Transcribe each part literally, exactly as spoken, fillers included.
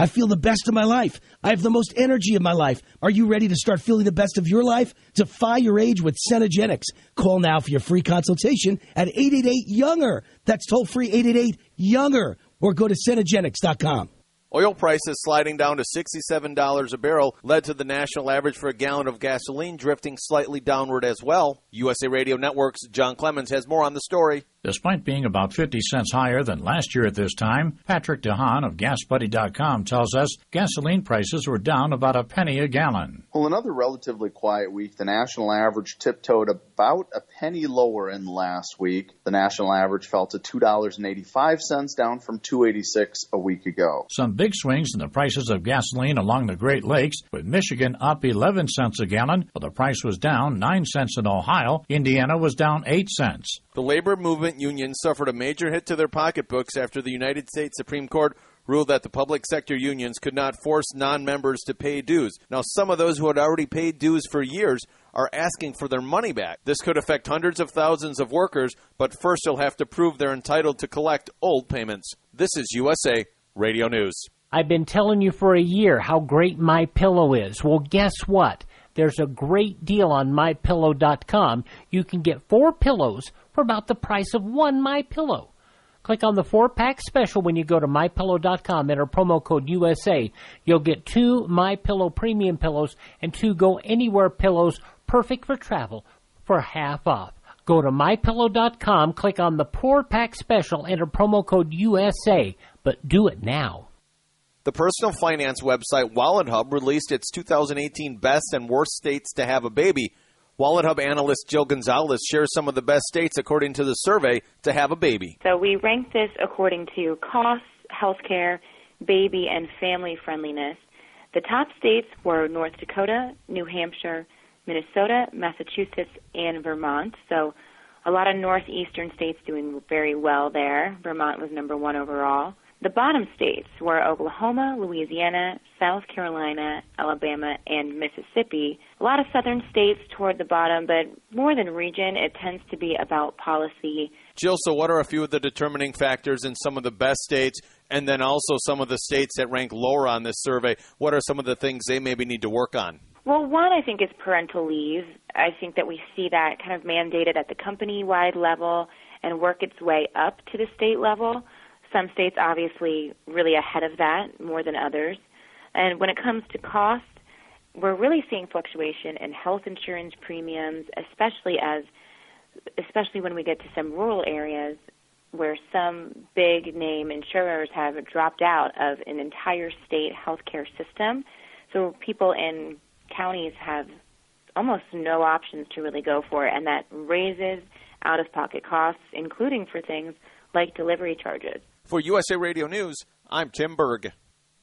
I feel the best of my life. I have the most energy of my life. Are you ready to start feeling the best of your life? Defy your age with Cenegenics. Call now for your free consultation at eight eight eight, younger. That's toll-free eight eight eight, younger. Or go to Cenegenics dot com. Oil prices sliding down to sixty-seven dollars a barrel led to the national average for a gallon of gasoline drifting slightly downward as well. U S A Radio Network's John Clemens has more on the story. Despite being about fifty cents higher than last year at this time, Patrick DeHaan of gas buddy dot com tells us gasoline prices were down about a penny a gallon. Well, another relatively quiet week. The national average tiptoed about a penny lower in last week. The national average fell to two dollars and eighty-five cents, down from two dollars and eighty-six cents a week ago. Some big swings in the prices of gasoline along the Great Lakes, with Michigan up eleven cents a gallon, but the price was down nine cents in Ohio. Indiana was down eight cents. The labor movement unions suffered a major hit to their pocketbooks after the United States Supreme Court ruled that the public sector unions could not force non-members to pay dues. Now, some of those who had already paid dues for years are asking for their money back. This could affect hundreds of thousands of workers, but first they'll have to prove they're entitled to collect old payments. This is U S A Radio News. I've been telling you for a year how great MyPillow is. Well, guess what? There's a great deal on my pillow dot com. You can get four pillows for about the price of one MyPillow. Click on the four-pack special when you go to my pillow dot com. Enter promo code U S A. You'll get two MyPillow premium pillows and two Go Anywhere pillows, perfect for travel, for half off. Go to my pillow dot com, click on the four-pack special, enter promo code U S A, but do it now. The personal finance website WalletHub released its two thousand eighteen best and worst states to have a baby. WalletHub analyst Jill Gonzalez shares some of the best states according to the survey to have a baby. So we ranked this according to costs, healthcare, baby, and family friendliness. The top states were North Dakota, New Hampshire, Minnesota, Massachusetts, and Vermont. So a lot of northeastern states doing very well there. Vermont was number one overall. The bottom states were Oklahoma, Louisiana, South Carolina, Alabama, and Mississippi. A lot of southern states toward the bottom, but more than region, it tends to be about policy. Jill, so what are a few of the determining factors in some of the best states, and then also some of the states that rank lower on this survey? What are some of the things they maybe need to work on? Well, one, I think, is parental leave. I think that we see that kind of mandated at the company-wide level and work its way up to the state level. Some states obviously really ahead of that more than others. And when it comes to cost, we're really seeing fluctuation in health insurance premiums, especially as especially when we get to some rural areas where some big name insurers have dropped out of an entire state healthcare system. So people in counties have almost no options to really go for, and that raises out-of-pocket costs, including for things like delivery charges. For U S A Radio News, I'm Tim Berg.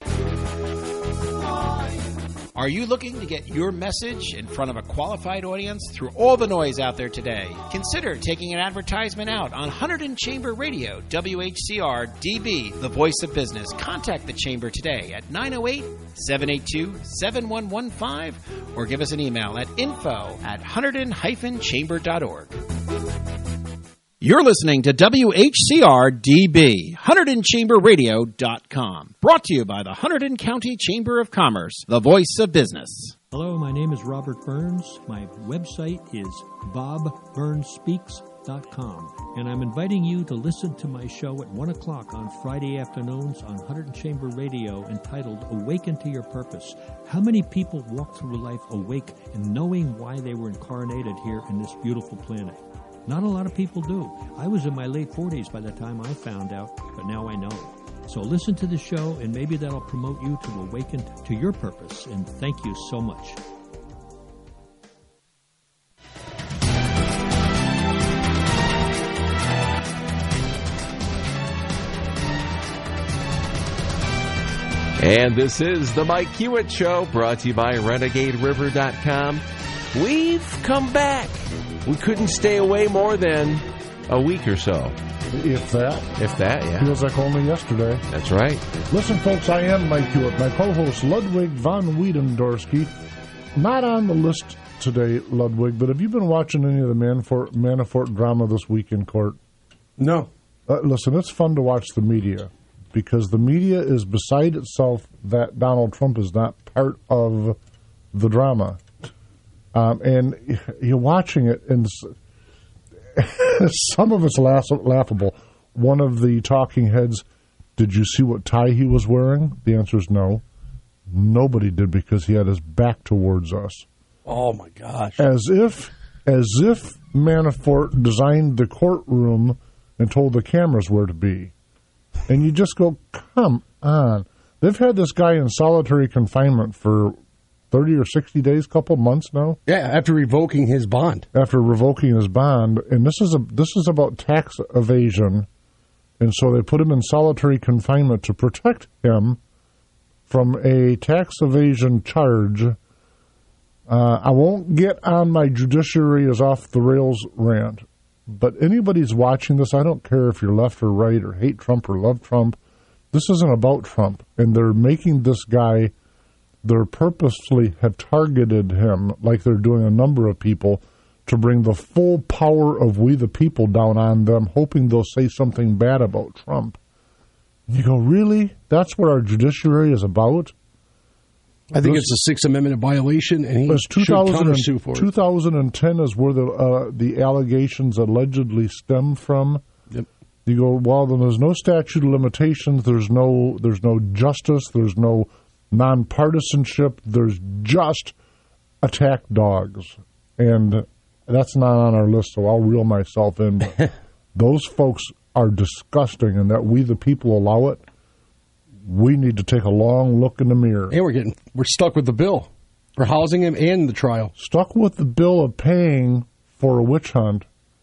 Are you looking to get your message in front of a qualified audience through all the noise out there today? Consider taking an advertisement out on Hunterdon Chamber Radio, W H C R D B, the voice of business. Contact the Chamber today at nine oh eight, seven eight two, seven one one five or give us an email at info at hunterdon dash chamber dot org. You're listening to W H C R D B, Hunterdon Chamber Radio dot com. Brought to you by the Hunterdon County Chamber of Commerce, the voice of business. Hello, my name is Robert Burns. My website is bob burns speaks dot com. And I'm inviting you to listen to my show at one o'clock on Friday afternoons on Hunterdon Chamber Radio entitled Awaken to Your Purpose. How many people walk through life awake and knowing why they were incarnated here in this beautiful planet? Not a lot of people do. I was in my late forties by the time I found out, but now I know. So listen to the show, and maybe that'll promote you to awaken to your purpose. And thank you so much. And this is the Mike Hewitt Show, brought to you by renegade river dot com. We've come back. We couldn't stay away more than a week or so. If that. If that, yeah. Feels like only yesterday. That's right. Listen, folks, I am Mike Hewitt. My co-host, Ludwig von Wiedendorsky. Not on the list today, Ludwig, but have you been watching any of the Manafort, Manafort drama this week in court? No. Uh, listen, it's fun to watch the media. because the media is beside itself that Donald Trump is not part of the drama. Um, and you're watching it, and some of it's laugh- laughable. One of the talking heads, did you see what tie he was wearing? The answer is no. Nobody did, because he had his back towards us. Oh, my gosh. As if, as if Manafort designed the courtroom and told the cameras where to be. And you just go, come on. They've had this guy in solitary confinement for thirty or sixty days, couple months now. Yeah, after revoking his bond. After revoking his bond. And this is a this is about tax evasion. And so they put him in solitary confinement to protect him from a tax evasion charge. Uh, I won't get on my judiciary is off the rails rant, but anybody's watching this, I don't care if you're left or right or hate Trump or love Trump. This isn't about Trump, and they're making this guy, they're purposely have targeted him, like they're doing a number of people, to bring the full power of we the people down on them, hoping they'll say something bad about Trump. You go, really? That's what our judiciary is about? I think this, it's a Sixth Amendment violation, and he should countersue for it. two thousand ten is where the uh, the allegations allegedly stem from. Yep. You go, well, then there's no statute of limitations. There's no there's no justice. There's no nonpartisanship. There's just attack dogs, and that's not on our list. So I'll reel myself in. But those folks are disgusting, and that we the people allow it. We need to take a long look in the mirror. And we're getting we're stuck with the bill for housing him and the trial. Stuck with the bill of paying for a witch hunt.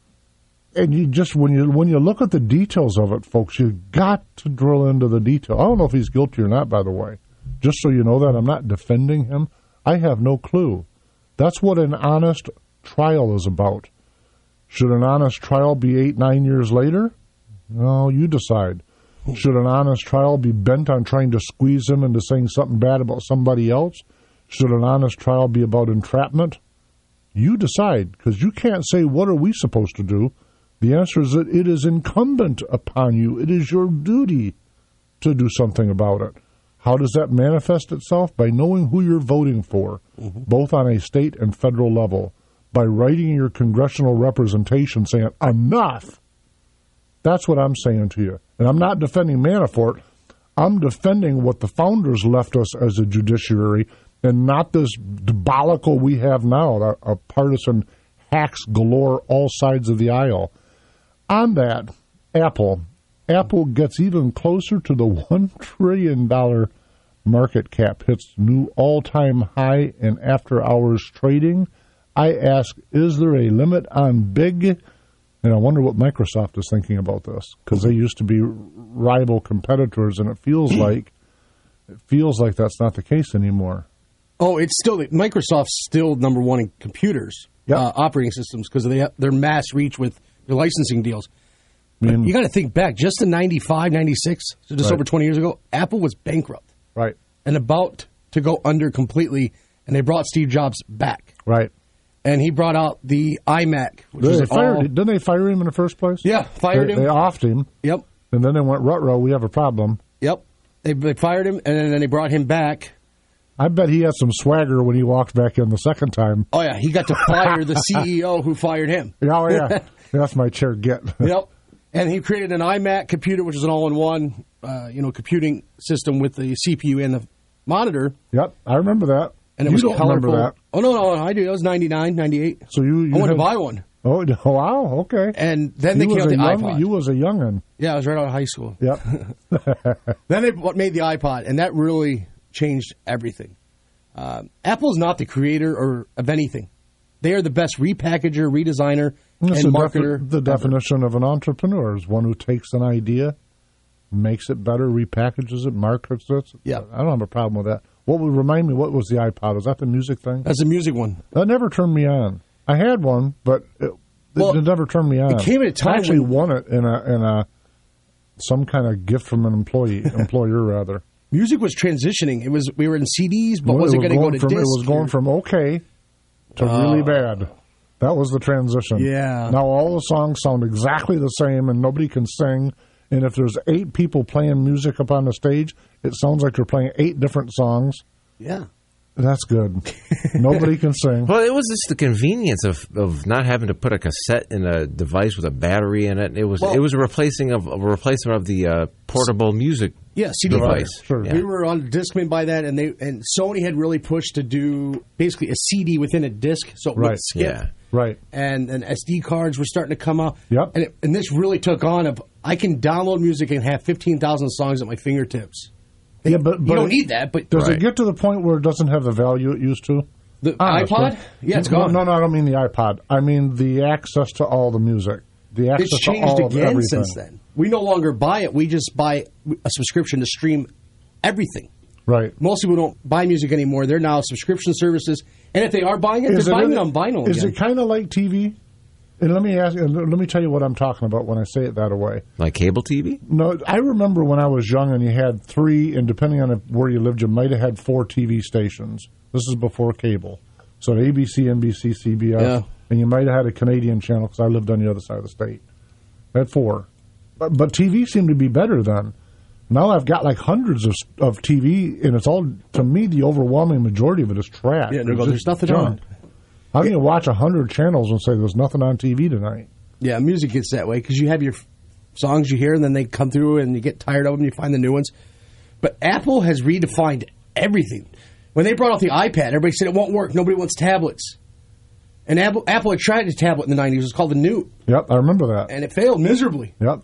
And you just when you when you look at the details of it, folks, you've got to drill into the detail. I don't know if he's guilty or not, by the way. Just so you know that, I'm not defending him. I have no clue. That's what an honest trial is about. Should an honest trial be eight, nine years later? No, you decide. Should an honest trial be bent on trying to squeeze him into saying something bad about somebody else? Should an honest trial be about entrapment? You decide, because you can't say, what are we supposed to do? The answer is that it is incumbent upon you. It is your duty to do something about it. How does that manifest itself? By knowing who you're voting for, mm-hmm. both on a state and federal level. By writing your congressional representation saying, enough! That's what I'm saying to you. And I'm not defending Manafort. I'm defending what the founders left us as a judiciary, and not this debacle we have now, a, a partisan hacks galore all sides of the aisle. On that, Apple. Apple gets even closer to the one trillion dollars market cap, hits new all-time high in after-hours trading. I ask, is there a limit on big? And I wonder what Microsoft is thinking about this, because they used to be rival competitors, and it feels like it feels like that's not the case anymore. Oh, it's still Microsoft's still number one in computers, yep. uh, operating systems, because they have their mass reach with their licensing deals. I mean, you got to think back, just in ninety-five, ninety-six, so just right. over twenty years ago, Apple was bankrupt, right, and about to go under completely, and they brought Steve Jobs back, right. And he brought out the iMac. Which didn't, was they fired, all... didn't they fire him in the first place? Yeah, fired they, him. They offed him. Yep. And then they went, ruh-roh, we have a problem. Yep. They, they fired him, and then, then they brought him back. I bet he had some swagger when he walked back in the second time. Oh, yeah. He got to fire the C E O who fired him. Oh, yeah. That's my chair get. Yep. And he created an iMac computer, which is an all-in-one, uh, you know, computing system with the C P U and the monitor. Yep. I remember that. And it you was don't colorful. remember that. Oh, no, no, I do. That was ninety-nine, ninety-eight. So you, you I wanted had, to buy one. Oh, wow, okay. And then you they came out the young, iPod. You was a young'un. Yeah, I was right out of high school. Yep. Then they made the iPod, and that really changed everything. Uh, Apple's not the creator or of anything. They are the best repackager, redesigner, That's and the marketer. Defi- the definition of an entrepreneur is one who takes an idea, makes it better, repackages it, markets it. Yeah. I don't have a problem with that. What would remind me, what was the iPod? Was that the music thing? That's the music one. That never turned me on. I had one, but it, well, it never turned me on. It came at a time I actually when... won it in a in a some kind of gift from an employee, employer rather. Music was transitioning. It was we were in C Ds, but well, was it, was going to go to from, disc? It was going or... from okay to uh, really bad. That was the transition. Yeah. Now all the songs sound exactly the same, and nobody can sing, And if there's eight people playing music up on the stage, it sounds like they're playing eight different songs. Yeah. That's good. Nobody can sing. Well, it was just the convenience of, of not having to put a cassette in a device with a battery in it. It was well, it was a replacing of a replacement of the uh, portable music yeah, C D device. Sure. Yeah. We were on Discman by that, and they and Sony had really pushed to do basically a C D within a disc, so it right. would skip. Yeah. Right. And and S D cards were starting to come out. Yep. And it, and this really took on of I can download music and have fifteen thousand songs at my fingertips. Yeah, but, but you don't need that. But does right. it get to the point where it doesn't have the value it used to? The Honestly. iPod? Yeah, it's gone. No, no, I don't mean the iPod. I mean the access to all the music. The access it's changed to all again of everything. since then. We no longer buy it. We just buy a subscription to stream everything. Right. Most people don't buy music anymore. They're now subscription services, and if they are buying it, is they're it buying really, it on vinyl. Is again. it kind of like T V? And let me ask. Let me tell you what I'm talking about when I say it that way. Like cable T V? No, I remember when I was young and you had three, and depending on where you lived, you might have had four T V stations. This is before cable, so A B C, N B C, C B S, yeah. and you might have had a Canadian channel because I lived on the other side of the state. I had four, but, but T V seemed to be better then. Now I've got like hundreds of of T V, and it's all, to me, the overwhelming majority of it is trash. Yeah, there's, there's nothing on. How can you watch a hundred channels and say there's nothing on T V tonight? Yeah, music gets that way because you have your f- songs you hear, and then they come through, and you get tired of them, and you find the new ones. But Apple has redefined everything. When they brought out the iPad, everybody said it won't work. Nobody wants tablets. And Apple, Apple had tried a tablet in the nineties. It was called the Newt. Yep, I remember that. And it failed miserably. Yep.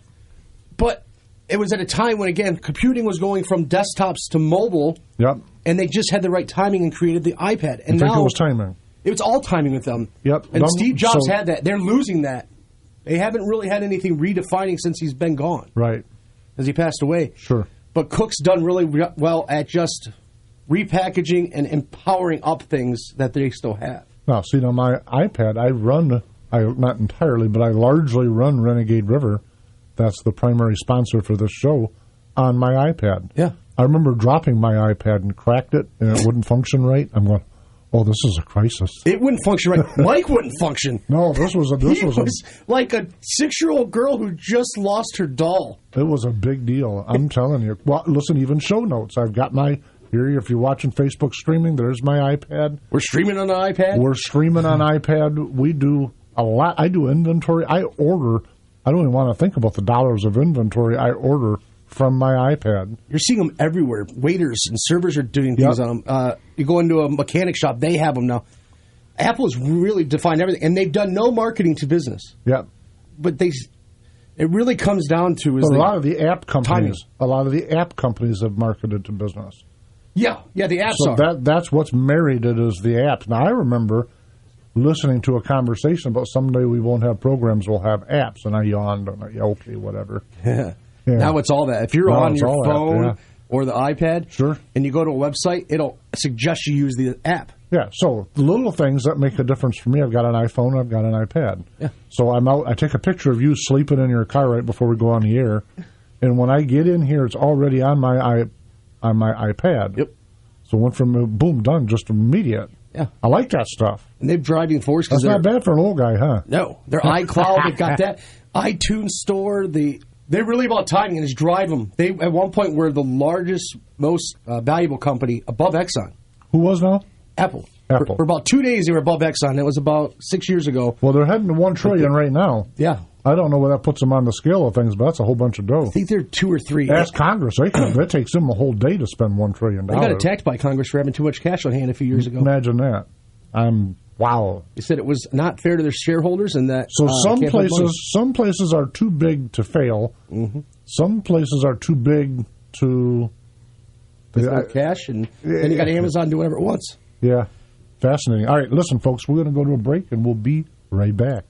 But it was at a time when, again, computing was going from desktops to mobile. Yep. And they just had the right timing and created the iPad. And I think now it was timing. It was all timing with them. Yep. And Them, Steve Jobs so, had that. They're losing that. They haven't really had anything redefining since he's been gone. Right. As he passed away. Sure. But Cook's done really re- well at just repackaging and empowering up things that they still have. Now, see, on my iPad, I run, I not entirely, but I largely run Renegade River. That's the primary sponsor for this show on my iPad. Yeah. I remember dropping my iPad and cracked it, and it wouldn't function right. I'm going, oh, this is a crisis. It wouldn't function right. Mike wouldn't function. No, this was a this he was, was a, like a six-year-old girl who just lost her doll. It was a big deal. I'm telling you. Well, listen, even show notes. I've got my here. If you're watching Facebook streaming, there's my iPad. We're streaming on the iPad. We're streaming on iPad. We do a lot. I do inventory. I order. I don't even want to think about the dollars of inventory I order from my iPad. You're seeing them everywhere. Waiters and servers are doing things Yep. on them. Uh, you go into a mechanic shop, they have them now. Apple has really defined everything, and they've done no marketing to business. Yep. But they, it really comes down to is But a the lot of the app companies, timing. a lot of the app companies have marketed to business. Yeah, yeah, the apps So are. that that's what's married it is the apps. Now I remember listening to a conversation about someday we won't have programs, we'll have apps, and I yawned and I, yeah, okay, whatever. Yeah. Yeah. Now it's all that. If you're Now on it's your all app, phone yeah. or the iPad, Sure. and you go to a website, it'll suggest you use the app. Yeah, so the little things that make a difference for me. I've got an iPhone, I've got an iPad. Yeah. So I'm out. I take a picture of you sleeping in your car right before we go on the air, and when I get in here, it's already on my i on my iPad. Yep. So went from uh, boom done, just immediate. Yeah. I like that stuff. And they're driving force because That's not bad for an old guy, huh? No, their iCloud, they've got that iTunes store. The they're really about timing and just drive them. They at one point were the largest, most uh, valuable company above Exxon. Who was now? Apple. Apple. For, for about two days, they were above Exxon. It was about six years ago. Well, they're heading to one trillion right now. Yeah. I don't know where that puts them on the scale of things, but that's a whole bunch of dough. I think they're two or three. Ask Congress. They can, it takes them a whole day to spend one trillion They dollars. got attacked by Congress for having too much cash on hand a few years ago. Imagine that. I'm wow. They said it was not fair to their shareholders, and that So uh, some can't hold money. places, some places are too big to fail. Mm-hmm. Some places are too big to. There's no cash, and then you got Amazon do whatever it wants. Yeah, fascinating. All right, listen, folks, we're going to go to a break, and we'll be right back.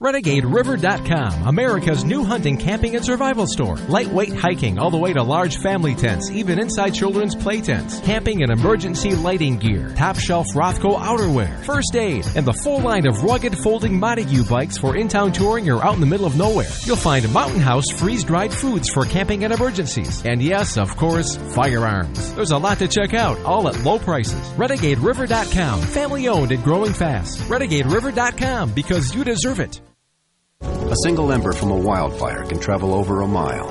Renegade River dot com, America's new hunting, camping, and survival store. Lightweight hiking all the way to large family tents, even inside children's play tents. Camping and emergency lighting gear. Top shelf Rothco outerwear. First aid. And the full line of rugged folding Montague bikes for in-town touring or out in the middle of nowhere. You'll find Mountain House freeze-dried foods for camping and emergencies. And yes, of course, firearms. There's a lot to check out, all at low prices. Renegade River dot com. Family owned and growing fast. Renegade River dot com, because you deserve it. A single ember from a wildfire can travel over a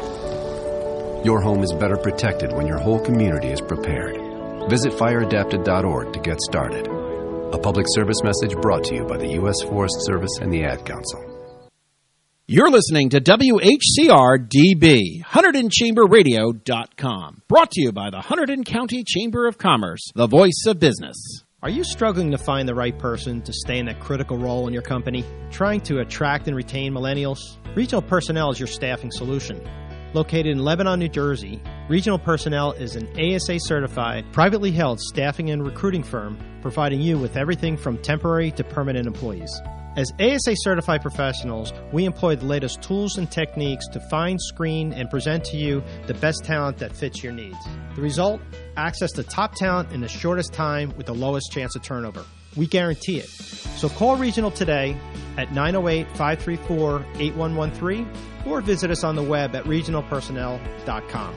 mile. Your home is better protected when your whole community is prepared. Visit fire adapted dot org to get started. A public service message brought to you by the U S Forest Service and the Ad Council. You're listening to W H C R D B, Hunterdon Chamber Radio dot com. Brought to you by the Hunterdon County Chamber of Commerce, the voice of business. Are you struggling to find the right person to stay in that critical role in your company? Trying to attract and retain millennials? Regional Personnel is your staffing solution. Located in Lebanon, New Jersey, Regional Personnel is an A S A-certified, privately held staffing and recruiting firm providing you with everything from temporary to permanent employees. As A S A-certified professionals, we employ the latest tools and techniques to find, screen, and present to you the best talent that fits your needs. The result? Access to top talent in the shortest time with the lowest chance of turnover. We guarantee it. So call Regional today at nine oh eight, five three four, eight one one three or visit us on the web at regional personnel dot com.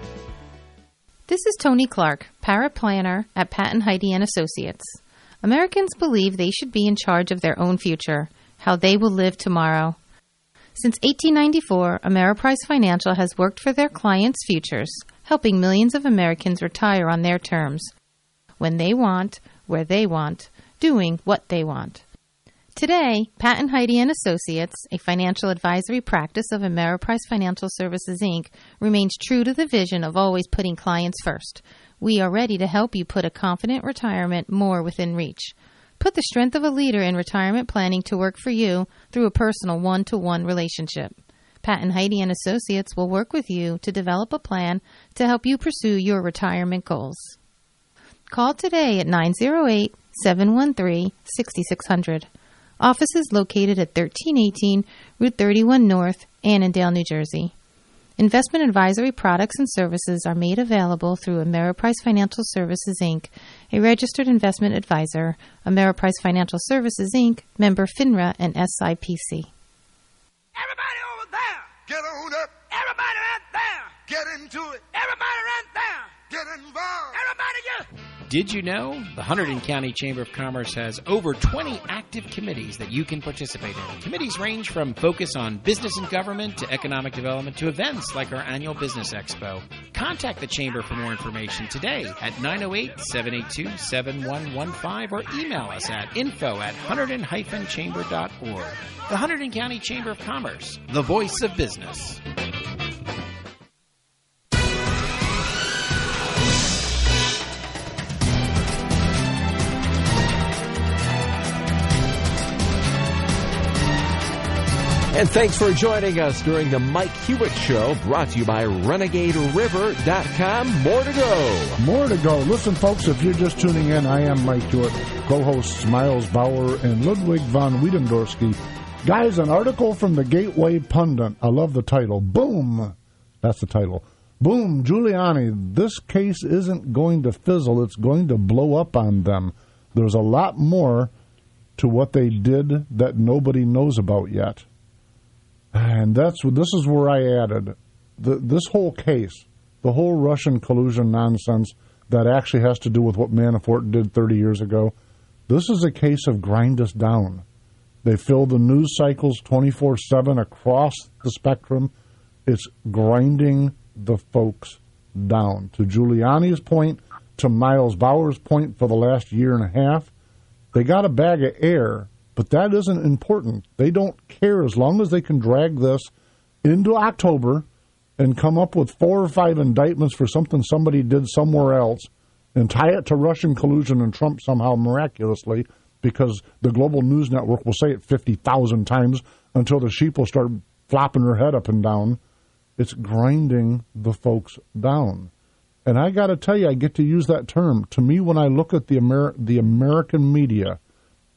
This is Tony Clark, paraplanner at Pat and Heidi and Associates. Americans believe they should be in charge of their own future, how they will live tomorrow. Since eighteen ninety-four, Ameriprise Financial has worked for their clients' futures, helping millions of Americans retire on their terms, when they want, where they want, doing what they want. Today, Pat and Heidi and Associates, a financial advisory practice of Ameriprise Financial Services, Incorporated, remains true to the vision of always putting clients first. We are ready to help you put a confident retirement more within reach. Put the strength of a leader in retirement planning to work for you through a personal one-to-one relationship. Pat and Heidi and Associates will work with you to develop a plan to help you pursue your retirement goals. Call today at nine oh eight, seven one three, six six zero zero. Office is located at thirteen eighteen Route thirty-one North, Annandale, New Jersey. Investment advisory products and services are made available through Ameriprise Financial Services, Incorporated, a registered investment advisor. Ameriprise Financial Services, Incorporated, member FINRA and S I P C. Everybody over there, get on up. Everybody right there, get into it. Everybody right there, get involved. Everybody get... Did you know the Hunterdon County Chamber of Commerce has over twenty active committees that you can participate in? Committees range from focus on business and government to economic development to events like our annual Business Expo. Contact the Chamber for more information today at nine oh eight, seven eight two, seven one one five or email us at info at hunterdon dash chamber dot org. The Hunterdon County Chamber of Commerce, the voice of business. And thanks for joining us during the Mike Hewitt Show, brought to you by Renegade River dot com. More to go. More to go. Listen, folks, if you're just tuning in, I am Mike Hewitt, co-hosts Miles Bauer and Ludwig von Wiedendorsky. Guys, an article from the Gateway Pundit. I love the title. Boom. That's the title. Boom, Giuliani. This case isn't going to fizzle. It's going to blow up on them. There's a lot more to what they did that nobody knows about yet. And that's this is where I added the, this whole case, the whole Russian collusion nonsense that actually has to do with what Manafort did thirty years ago. This is a case of grind us down. They fill the news cycles twenty-four seven across the spectrum. It's grinding the folks down. To Giuliani's point, to Miles Bauer's point for the last year and a half, they got a bag of air. But that isn't important. They don't care as long as they can drag this into October and come up with four or five indictments for something somebody did somewhere else and tie it to Russian collusion and Trump somehow miraculously, because the Global News Network will say it fifty thousand times until the sheep will start flopping their head up and down. It's grinding the folks down. And I got to tell you, I get to use that term. To me, when I look at the Amer- the American media,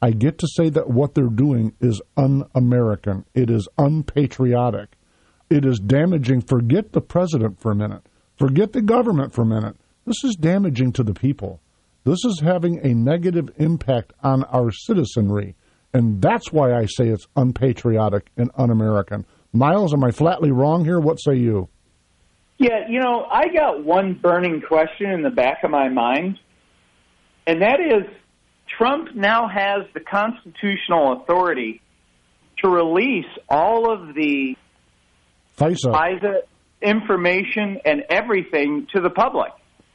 I get to say that what they're doing is un-American. It is unpatriotic. It is damaging. Forget the president for a minute. Forget the government for a minute. This is damaging to the people. This is having a negative impact on our citizenry. And that's why I say it's unpatriotic and un-American. Miles, am I flatly wrong here? What say you? Yeah, you know, I got one burning question in the back of my mind, and that is Trump now has the constitutional authority to release all of the FISA. FISA information and everything to the public.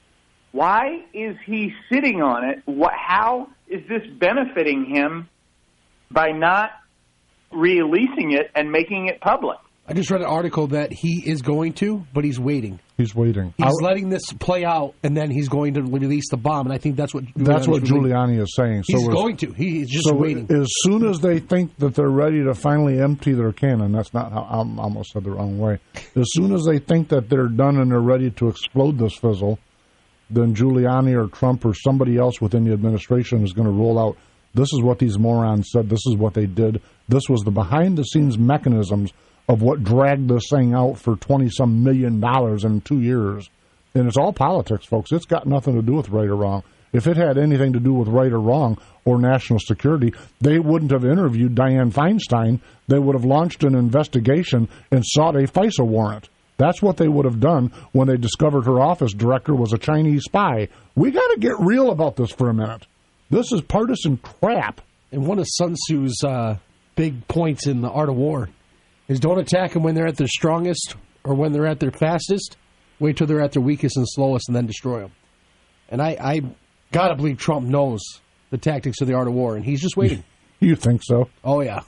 Why is he sitting on it? What, how is this benefiting him by not releasing it and making it public? I just read an article that he is going to, but he's waiting. He's waiting. He's I'll, letting this play out, and then he's going to release the bomb. And I think that's what Giuliani's that's what really, Giuliani is saying. He's so going to. He's just so waiting. As soon as they think that they're ready to finally empty their cannon, that's not how I almost said the wrong way. As soon as they think that they're done and they're ready to explode this fizzle, then Giuliani or Trump or somebody else within the administration is going to roll out, this is what these morons said, this is what they did, this was the behind-the-scenes mechanisms of what dragged this thing out for twenty-some million dollars in two years. And it's all politics, folks. It's got nothing to do with right or wrong. If it had anything to do with right or wrong or national security, they wouldn't have interviewed Dianne Feinstein. They would have launched an investigation and sought a FISA warrant. That's what they would have done when they discovered her office director was a Chinese spy. We got to get real about this for a minute. This is partisan crap. And one of Sun Tzu's uh, big points in The Art of War is don't attack them when they're at their strongest or when they're at their fastest. Wait till they're at their weakest and slowest and then destroy them. And I, I got to believe Trump knows the tactics of the art of war, and he's just waiting. You think so? Oh, yeah.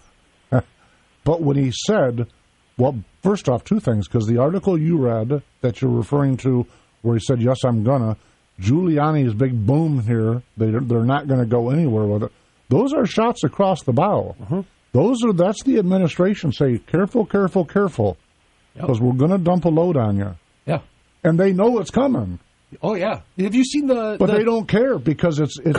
But when he said, well, first off, two things, because the article you read that you're referring to where he said, yes, I'm gonna, Giuliani's big boom here, they, they're not going to go anywhere with it. Those are shots across the bow. Uh-huh. Those are, that's the administration say, careful, careful, careful, because yep. we're going to dump a load on you. Yeah. And they know it's coming. Oh, yeah. Have you seen the... But the... they don't care because it's, it's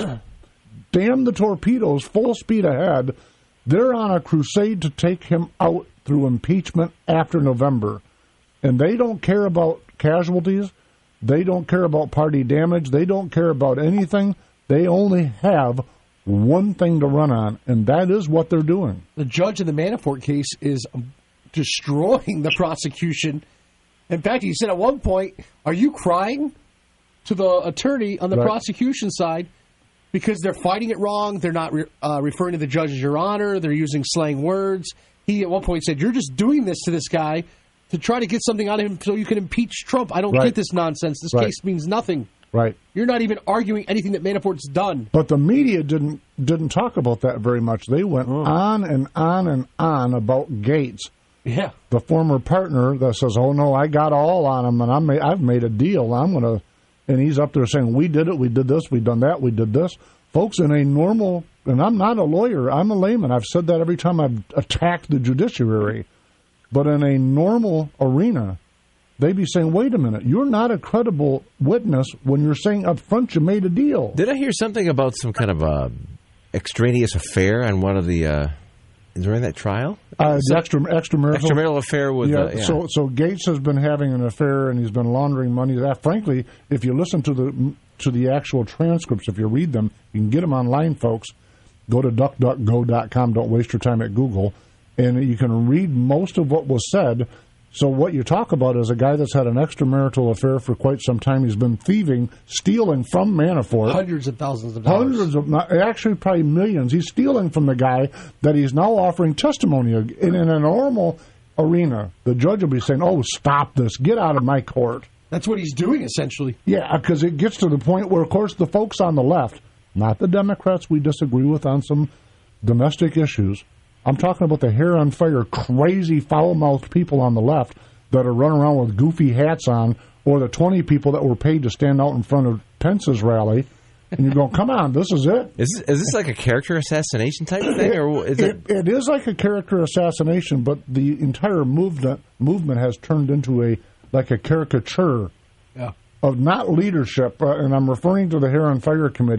damn the torpedoes, full speed ahead. They're on a crusade to take him out through impeachment after November. And they don't care about casualties. They don't care about party damage. They don't care about anything. They only have one thing to run on, and that is what they're doing. The judge in the Manafort case is destroying the prosecution. In fact, he said at one point, are you crying to the attorney on the right. prosecution side because they're fighting it wrong? They're not re- uh, referring to the judge as your honor. They're using slang words. He at one point said, you're just doing this to this guy to try to get something out of him so you can impeach Trump. I don't right. get this nonsense. This right. case means nothing. Right. You're not even arguing anything that Manafort's done. But the media didn't didn't talk about that very much. They went oh. on and on and on about Gates. Yeah. The former partner that says, oh, no, I got all on him, and I'm made, I've made a deal. I'm going to, and he's up there saying, we did it, we did this, we done that, we did this. Folks, in a normal, and I'm not a lawyer, I'm a layman. I've said that every time I've attacked the judiciary. But in a normal arena, they'd be saying, wait a minute, you're not a credible witness when you're saying up front you made a deal. Did I hear something about some kind of uh, extraneous affair on one of the, uh, during that trial? Uh, the extra, extramarital. Extramarital affair with, yeah, uh, yeah. So, so Gates has been having an affair and he's been laundering money. That, frankly, if you listen to the to the actual transcripts, if you read them, you can get them online, folks. Go to duck duck go dot com. Don't waste your time at Google. And you can read most of what was said. So what you talk about is a guy that's had an extramarital affair for quite some time. He's been thieving, stealing from Manafort. Hundreds of thousands of dollars. Hundreds of, actually probably millions. He's stealing from the guy that he's now offering testimony. In, in a normal arena, the judge will be saying, oh, stop this. Get out of my court. That's what he's doing, essentially. Yeah, because it gets to the point where, of course, the folks on the left, not the Democrats we disagree with on some domestic issues, I'm talking about the hair on fire, crazy, foul-mouthed people on the left that are running around with goofy hats on, or the twenty people that were paid to stand out in front of Pence's rally. And you're going, come on, this is it. Is this, is this like a character assassination type of thing? Or is it, it, it is like a character assassination, but the entire movement movement has turned into a like a caricature yeah. of not leadership. Uh, and I'm referring to the Hair on Fire Committee.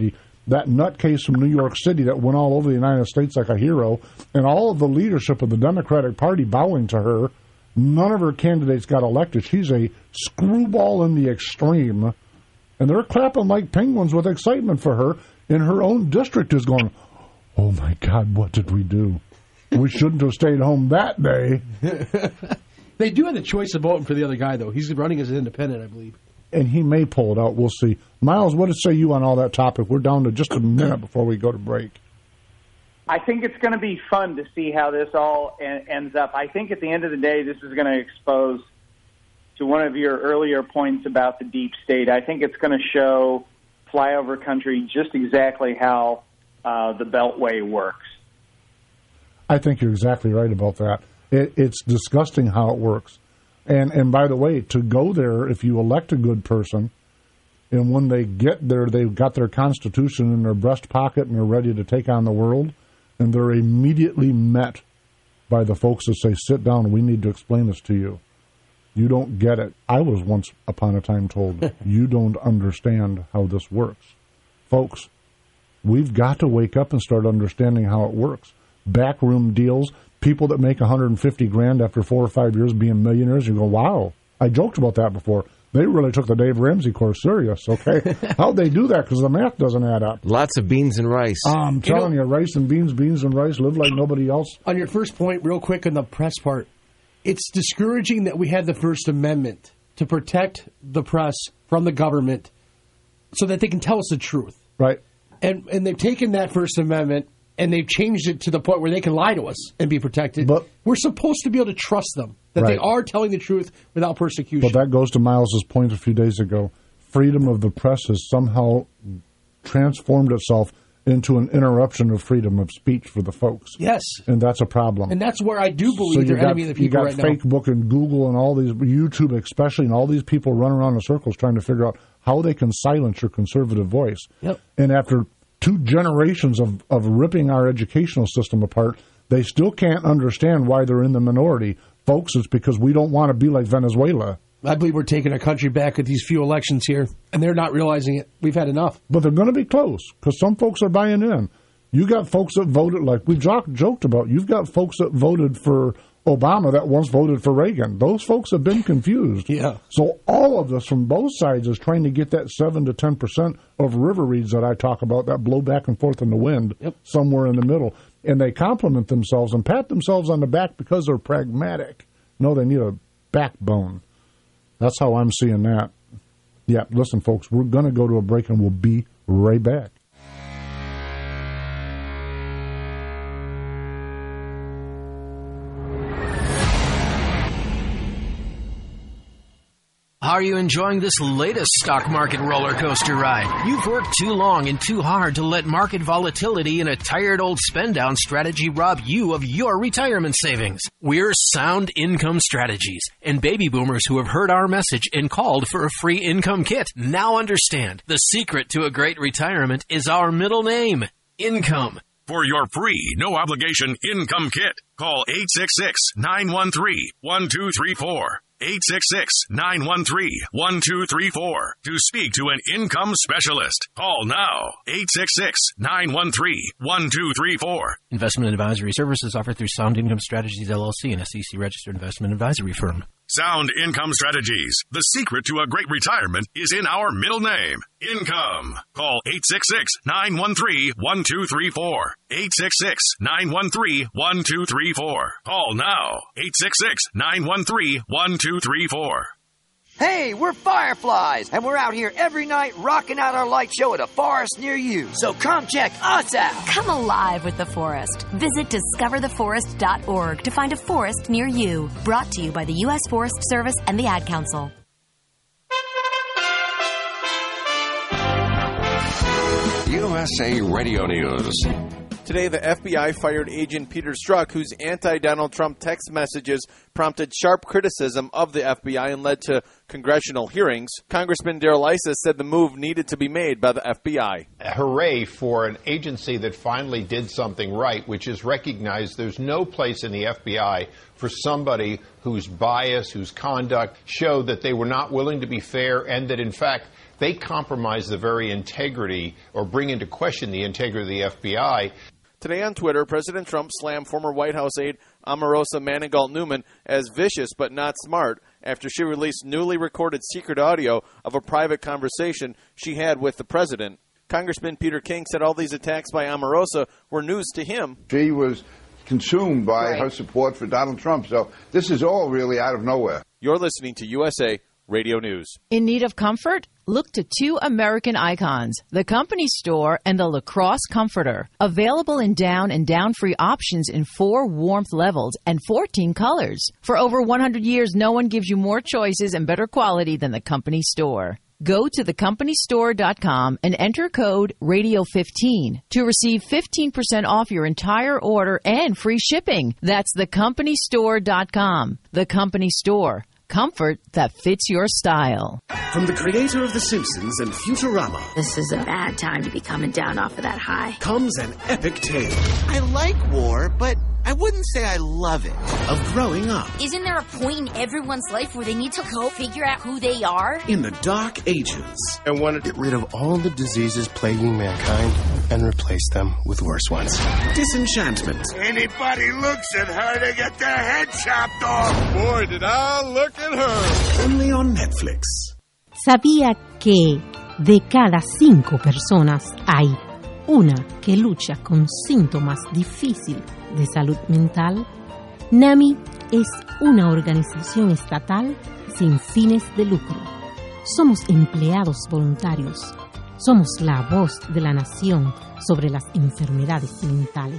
that nutcase from New York City that went all over the United States like a hero, and all of the leadership of the Democratic Party bowing to her. None of her candidates got elected. She's a screwball in the extreme, and they're clapping like penguins with excitement for her, and her own district is going, oh, my God, what did we do? We shouldn't have stayed home that day. They do have the choice of voting for the other guy, though. He's running as an independent, I believe. And he may pull it out. We'll see. Miles, what did say you on all that topic? We're down to just a minute before we go to break. I think it's going to be fun to see how this all en- ends up. I think at the end of the day, this is going to expose, to one of your earlier points about the deep state, I think it's going to show flyover country just exactly how uh, the Beltway works. I think you're exactly right about that. It, it's disgusting how it works. And and by the way, to go there, if you elect a good person, and when they get there, they've got their Constitution in their breast pocket and they're ready to take on the world, and they're immediately met by the folks that say, sit down, we need to explain this to you. You don't get it. I was once upon a time told, you don't understand how this works. Folks, we've got to wake up and start understanding how it works. Backroom deals, people that make one hundred fifty grand after four or five years being millionaires, you go, wow. I joked about that before. They really took the Dave Ramsey course serious, okay? How'd they do that? Because the math doesn't add up. Lots of beans and rice. I'm telling you, know, you, rice and beans, beans and rice, live like nobody else. On your first point, real quick on the press part, it's discouraging that we had the First Amendment to protect the press from the government so that they can tell us the truth. Right. And and they've taken that First Amendment and they've changed it to the point where they can lie to us and be protected. But we're supposed to be able to trust them, that right. they are telling the truth without persecution. But that goes to Miles's point a few days ago. Freedom of the press has somehow transformed itself into an interruption of freedom of speech for the folks. Yes. And that's a problem. And that's where I do believe so they're got, enemy of the people right now. You got Facebook and Google and all these, YouTube especially, and all these people run around in circles trying to figure out how they can silence your conservative voice. Yep. And after two generations of, of ripping our educational system apart, they still can't understand why they're in the minority. Folks, it's because we don't want to be like Venezuela. I believe we're taking our country back with these few elections here, and they're not realizing it. We've had enough. But they're going to be close, because some folks are buying in. You got folks that voted, like we joked, joked about, you've got folks that voted for Obama that once voted for Reagan. Those folks have been confused. Yeah. So all of this from both sides is trying to get that seven to ten percent of river reeds that I talk about, that blow back and forth in the wind, yep. somewhere in the middle. And they compliment themselves and pat themselves on the back because they're pragmatic. No, they need a backbone. That's how I'm seeing that. Yeah, listen, folks, we're going to go to a break and we'll be right back. How are you enjoying this latest stock market roller coaster ride? You've worked too long and too hard to let market volatility and a tired old spend down strategy rob you of your retirement savings. We're Sound Income Strategies, and baby boomers who have heard our message and called for a free income kit now understand the secret to a great retirement is our middle name, Income. For your free, no-obligation income kit, call eight six six, nine one three, one two three four. eight six six, nine one three, one two three four to speak to an income specialist. Call now, eight six six, nine one three, one two three four. Investment advisory services offered through Sound Income Strategies, L L C, an S E C-registered investment advisory firm. Sound Income Strategies. The secret to a great retirement is in our middle name, Income. Call eight six six, nine one three, one two three four. eight six six, nine one three, one two three four. Call now, eight six six, nine one three, one two three four. Hey, we're Fireflies, and we're out here every night rocking out our light show at a forest near you. So come check us out. Come alive with the forest. Visit discover the forest dot org to find a forest near you. Brought to you by the U S Forest Service and the Ad Council. U S A Radio News. Today, the F B I fired Agent Peter Strzok, whose anti-Donald Trump text messages prompted sharp criticism of the F B I and led to congressional hearings. Congressman Darrell Issa said the move needed to be made by the F B I. Hooray for an agency that finally did something right, which is recognize there's no place in the F B I for somebody whose bias, whose conduct showed that they were not willing to be fair and that, in fact, they compromise the very integrity or bring into question the integrity of the F B I. Today on Twitter, President Trump slammed former White House aide Omarosa Manigault Newman as vicious but not smart after she released newly recorded secret audio of a private conversation she had with the president. Congressman Peter King said all these attacks by Omarosa were news to him. She was consumed by Right. her support for Donald Trump, so this is all really out of nowhere. You're listening to U S A Radio News. In need of comfort? Look to two American icons, the Company Store and the Lacrosse Comforter. Available in down and down-free options in four warmth levels and fourteen colors. For over one hundred years, no one gives you more choices and better quality than the Company Store. Go to the company store dot com and enter code radio fifteen to receive fifteen percent off your entire order and free shipping. That's the company store dot com. The Company Store. Comfort that fits your style. From the creator of The Simpsons and Futurama, This is a bad time to be coming down off of that high. comes an epic tale I like war, but I wouldn't say I love it. of growing up Isn't there a point in everyone's life where they need to go figure out who they are? in the Dark Ages. I want to get rid of all the diseases plaguing mankind and replace them with worse ones. Disenchantment. Anybody looks at her, they get their head chopped off. Boy, did I look at her. Only on Netflix. ¿Sabía que de cada cinco personas hay una que lucha con síntomas difíciles de salud mental? NAMI es una organización estatal sin fines de lucro. Somos empleados voluntarios. Somos la voz de la nación sobre las enfermedades mentales.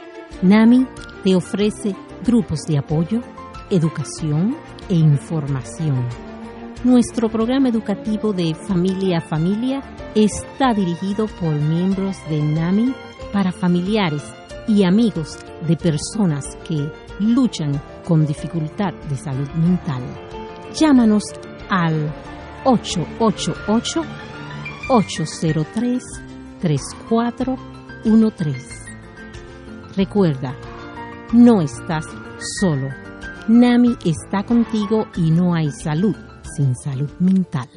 NAMI te ofrece grupos de apoyo, educación e información. Nuestro programa educativo de Familia a Familia está dirigido por miembros de NAMI para familiares y amigos de personas que luchan con dificultad de salud mental. Llámanos al ocho ocho ocho, ocho cero tres, tres cuatro uno tres. Recuerda, no estás solo. NAMI está contigo y no hay salud sin salud mental.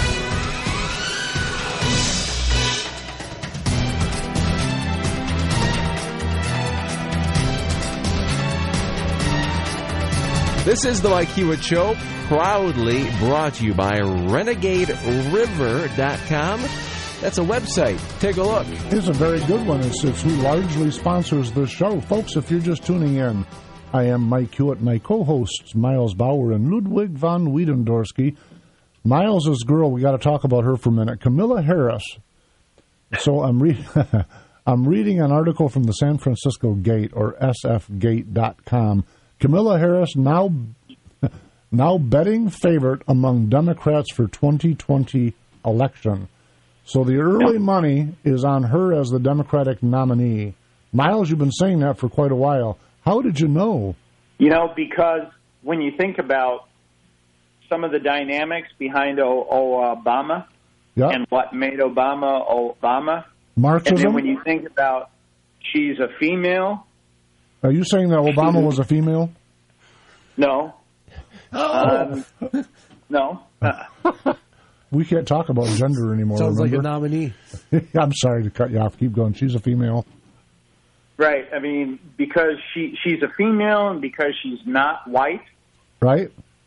This is the Mike Hewitt Show, proudly brought to you by renegade river dot com. That's a website. Take a look. It's a very good one. It's, it's who largely sponsors this show. Folks, if you're just tuning in, I am Mike Hewitt. My co-hosts, Miles Bauer and Ludwig von Wiedendorsky. Miles' girl, we got to talk about her for a minute. Camilla Harris. So I'm, re- I'm reading an article from the San Francisco Gate, or S F gate dot com. Camilla Harris now now betting favorite among Democrats for twenty twenty election. So the early money is on her as the Democratic nominee. Miles, you've been saying that for quite a while. How did you know? You know, because when you think about some of the dynamics behind o- o- Obama Yep. and what made Obama Obama, Marxism? and then when you think about she's a female, Are you saying that Obama was a female? no, Oh. um, no. Uh, We can't talk about gender anymore. Sounds like a remember? nominee. I'm sorry to cut you off. Keep going. She's a female. Right. I mean, because she she's a female and because she's not white, Right?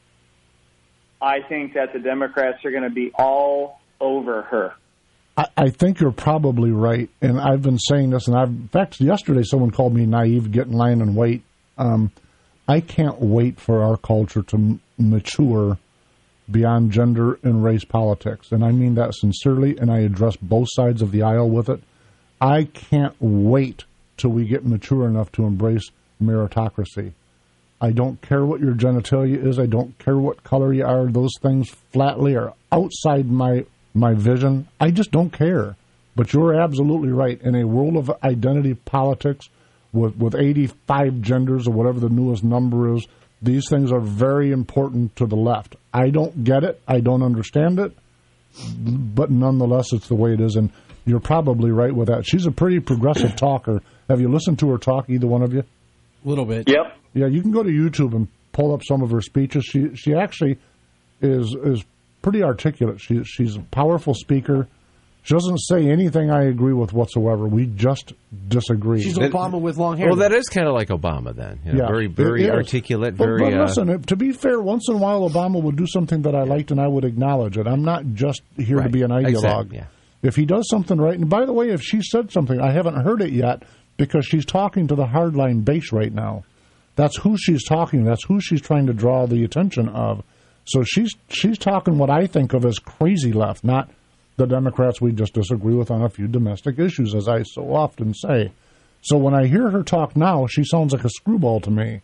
I think that the Democrats are going to be all over her. I, I think you're probably right. And I've been saying this, and I've, in fact, yesterday someone called me naive, get in line and wait. Um, I can't wait for our culture to m- mature beyond gender and race politics. And I mean that sincerely, and I address both sides of the aisle with it. I can't wait till we get mature enough to embrace meritocracy. I don't care what your genitalia is. I don't care what color you are. Those things flatly are outside my my vision. I just don't care. But you're absolutely right. In a world of identity politics with, with eighty-five genders or whatever the newest number is, these things are very important to the left. I don't get it. I don't understand it. But nonetheless, it's the way it is. And you're probably right with that. She's a pretty progressive talker. Have you listened to her talk, either one of you? A little bit. Yep. Yeah, you can go to YouTube and pull up some of her speeches. She she actually is is pretty articulate. She, she's a powerful speaker. She doesn't say anything I agree with whatsoever. We just disagree. She's Obama with long hair. Well, that is kind of like Obama then. You know, Yeah, very, very it is. articulate. But, very. but uh, listen, to be fair, once in a while Obama would do something that I liked and I would acknowledge it. I'm not just here to Right. be an ideologue. Exactly, yeah. If he does something right, and by the way, if she said something, I haven't heard it yet because she's talking to the hardline base right now. That's who she's talking. That's who she's trying to draw the attention of. So she's she's talking what I think of as crazy left, not the Democrats we just disagree with on a few domestic issues, as I so often say. So when I hear her talk now, she sounds like a screwball to me.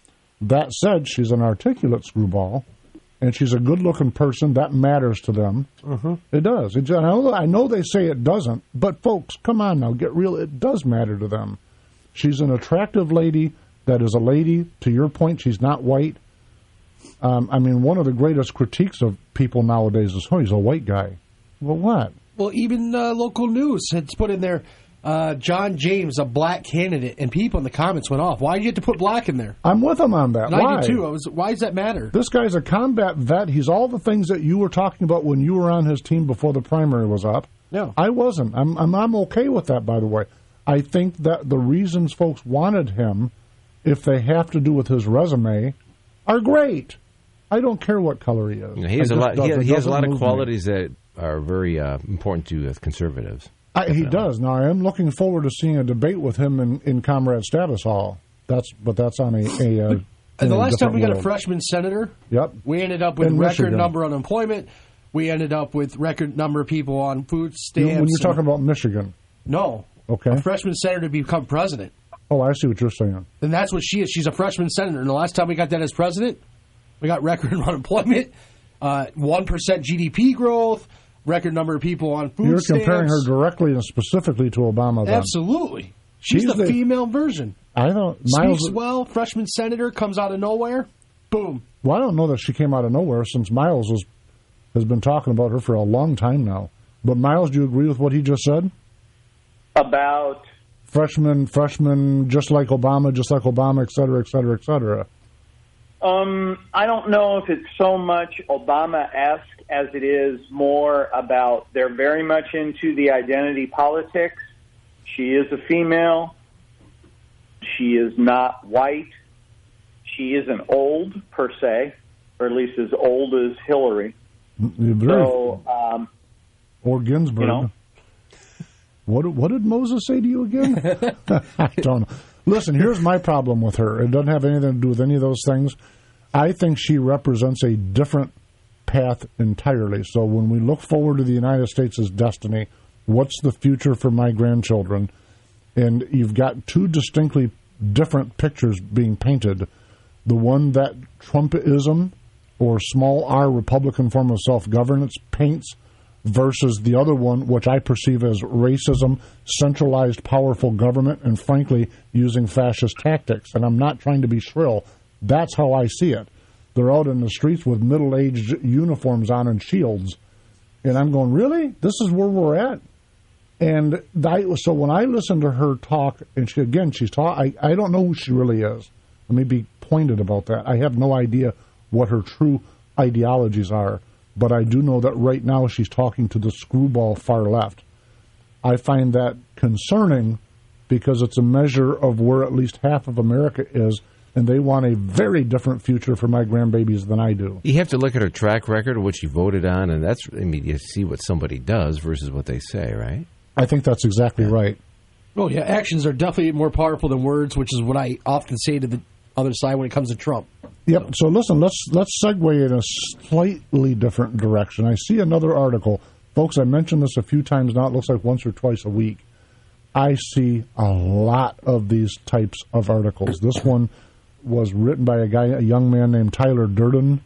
That said, she's an articulate screwball, and she's a good-looking person. That matters to them. Mm-hmm. It does. It, I, know, I know they say it doesn't, but folks, come on now, get real. It does matter to them. She's an attractive lady that is a lady. To your point, she's not white. Um, I mean, one of the greatest critiques of people nowadays is, oh, he's a white guy. Well, what? Well, even uh, local news had put in there, uh, John James, a black candidate, and people in the comments went off. Why did you have to put black in there? I'm with him on that. And Why? I do too. I was, why does that matter? This guy's a combat vet. He's all the things that you were talking about when you were on his team before the primary was up. No. I wasn't. I'm, I'm, I'm okay with that, by the way. I think that the reasons folks wanted him, if they have to do with his resume, are great. I don't care what color he is. You know, he has I a just lot. He, doesn't- he has a lot doesn't of move me. qualities that are very uh, important to uh, conservatives. I, he does. Now, I am looking forward to seeing a debate with him in, in Comrade Status Hall. That's, but that's on a. a uh, And the in a last time we different got a world. freshman senator, Yep. we ended up with In record Michigan. number unemployment. We ended up with record number of people on food You- stamps. when you're and- talking about Michigan. No. Okay. A freshman senator to become president. Oh, I see what you're saying. And that's what she is. She's a freshman senator. And the last time we got that as president, we got record unemployment, uh, one percent G D P growth, record number of people on food You're stamps. comparing her directly and specifically to Obama. Then. Absolutely. She's, She's the, the- female version. I don't. Miles, Speaks well, freshman senator, comes out of nowhere, boom. well, I don't know that she came out of nowhere since Miles was, has been talking about her for a long time now. But Miles, do you agree with what he just said? About Freshman, freshman, just like Obama, just like Obama, et cetera, et cetera, et cetera. Um, I don't know if it's so much Obama-esque as it is more about they're very much into the identity politics. She is a female. She is not white. She isn't old, per se, or at least as old as Hillary. Very, So, um, or Ginsburg. you know. What, what did Moses say to you again? I don't know. Listen, here's my problem with her. It doesn't have anything to do with any of those things. I think she represents a different path entirely. So when we look forward to the United States' destiny, what's the future for my grandchildren? And you've got two distinctly different pictures being painted. The one that Trumpism or small r Republican form of self-governance paints versus the other one, which I perceive as racism, centralized powerful government, and frankly, using fascist tactics. And I'm not trying to be shrill. That's how I see it. They're out in the streets with middle-aged uniforms on and shields. And I'm going, really? This is where we're at? And I, so when I listen to her talk, and she again, she's talk, I, I don't know who she really is. Let me be pointed about that. I have no idea what her true ideologies are. But I do know that right now she's talking to the screwball far left. I find that concerning because it's a measure of where at least half of America is, and they want a very different future for my grandbabies than I do. You have to look at her track record, what she voted on, and that's, I mean, you see what somebody does versus what they say, right? I think that's exactly right. Oh, yeah, actions are definitely more powerful than words, which is what I often say to the other side when it comes to Trump. Yep. So listen, let's let's segue in a slightly different direction. I see another article. Folks, I mentioned this a few times now. It looks like once or twice a week. I see a lot of these types of articles. This one was written by a guy, a young man named Tyler Durden,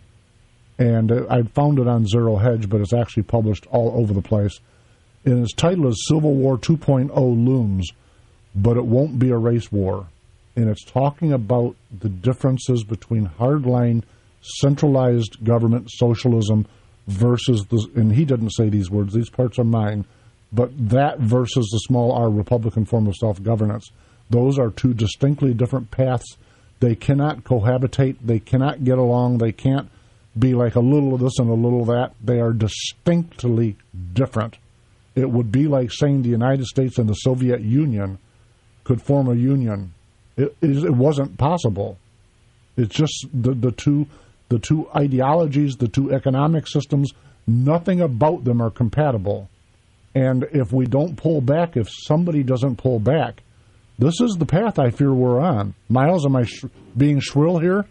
and I found it on Zero Hedge, but it's actually published all over the place. And its title is Civil War two point oh Looms, but it won't be a race war. And it's talking about the differences between hardline, centralized government socialism versus the, and he didn't say these words, these parts are mine, but that versus the small r Republican form of self-governance. Those are two distinctly different paths. They cannot cohabitate. They cannot get along. They can't be like a little of this and a little of that. They are distinctly different. It would be like saying the United States and the Soviet Union could form a union. It, it, it wasn't possible. It's just the, the two the two ideologies, the two economic systems, nothing about them are compatible. And if we don't pull back, if somebody doesn't pull back, this is the path I fear we're on. Miles, am I sh- being shrill here?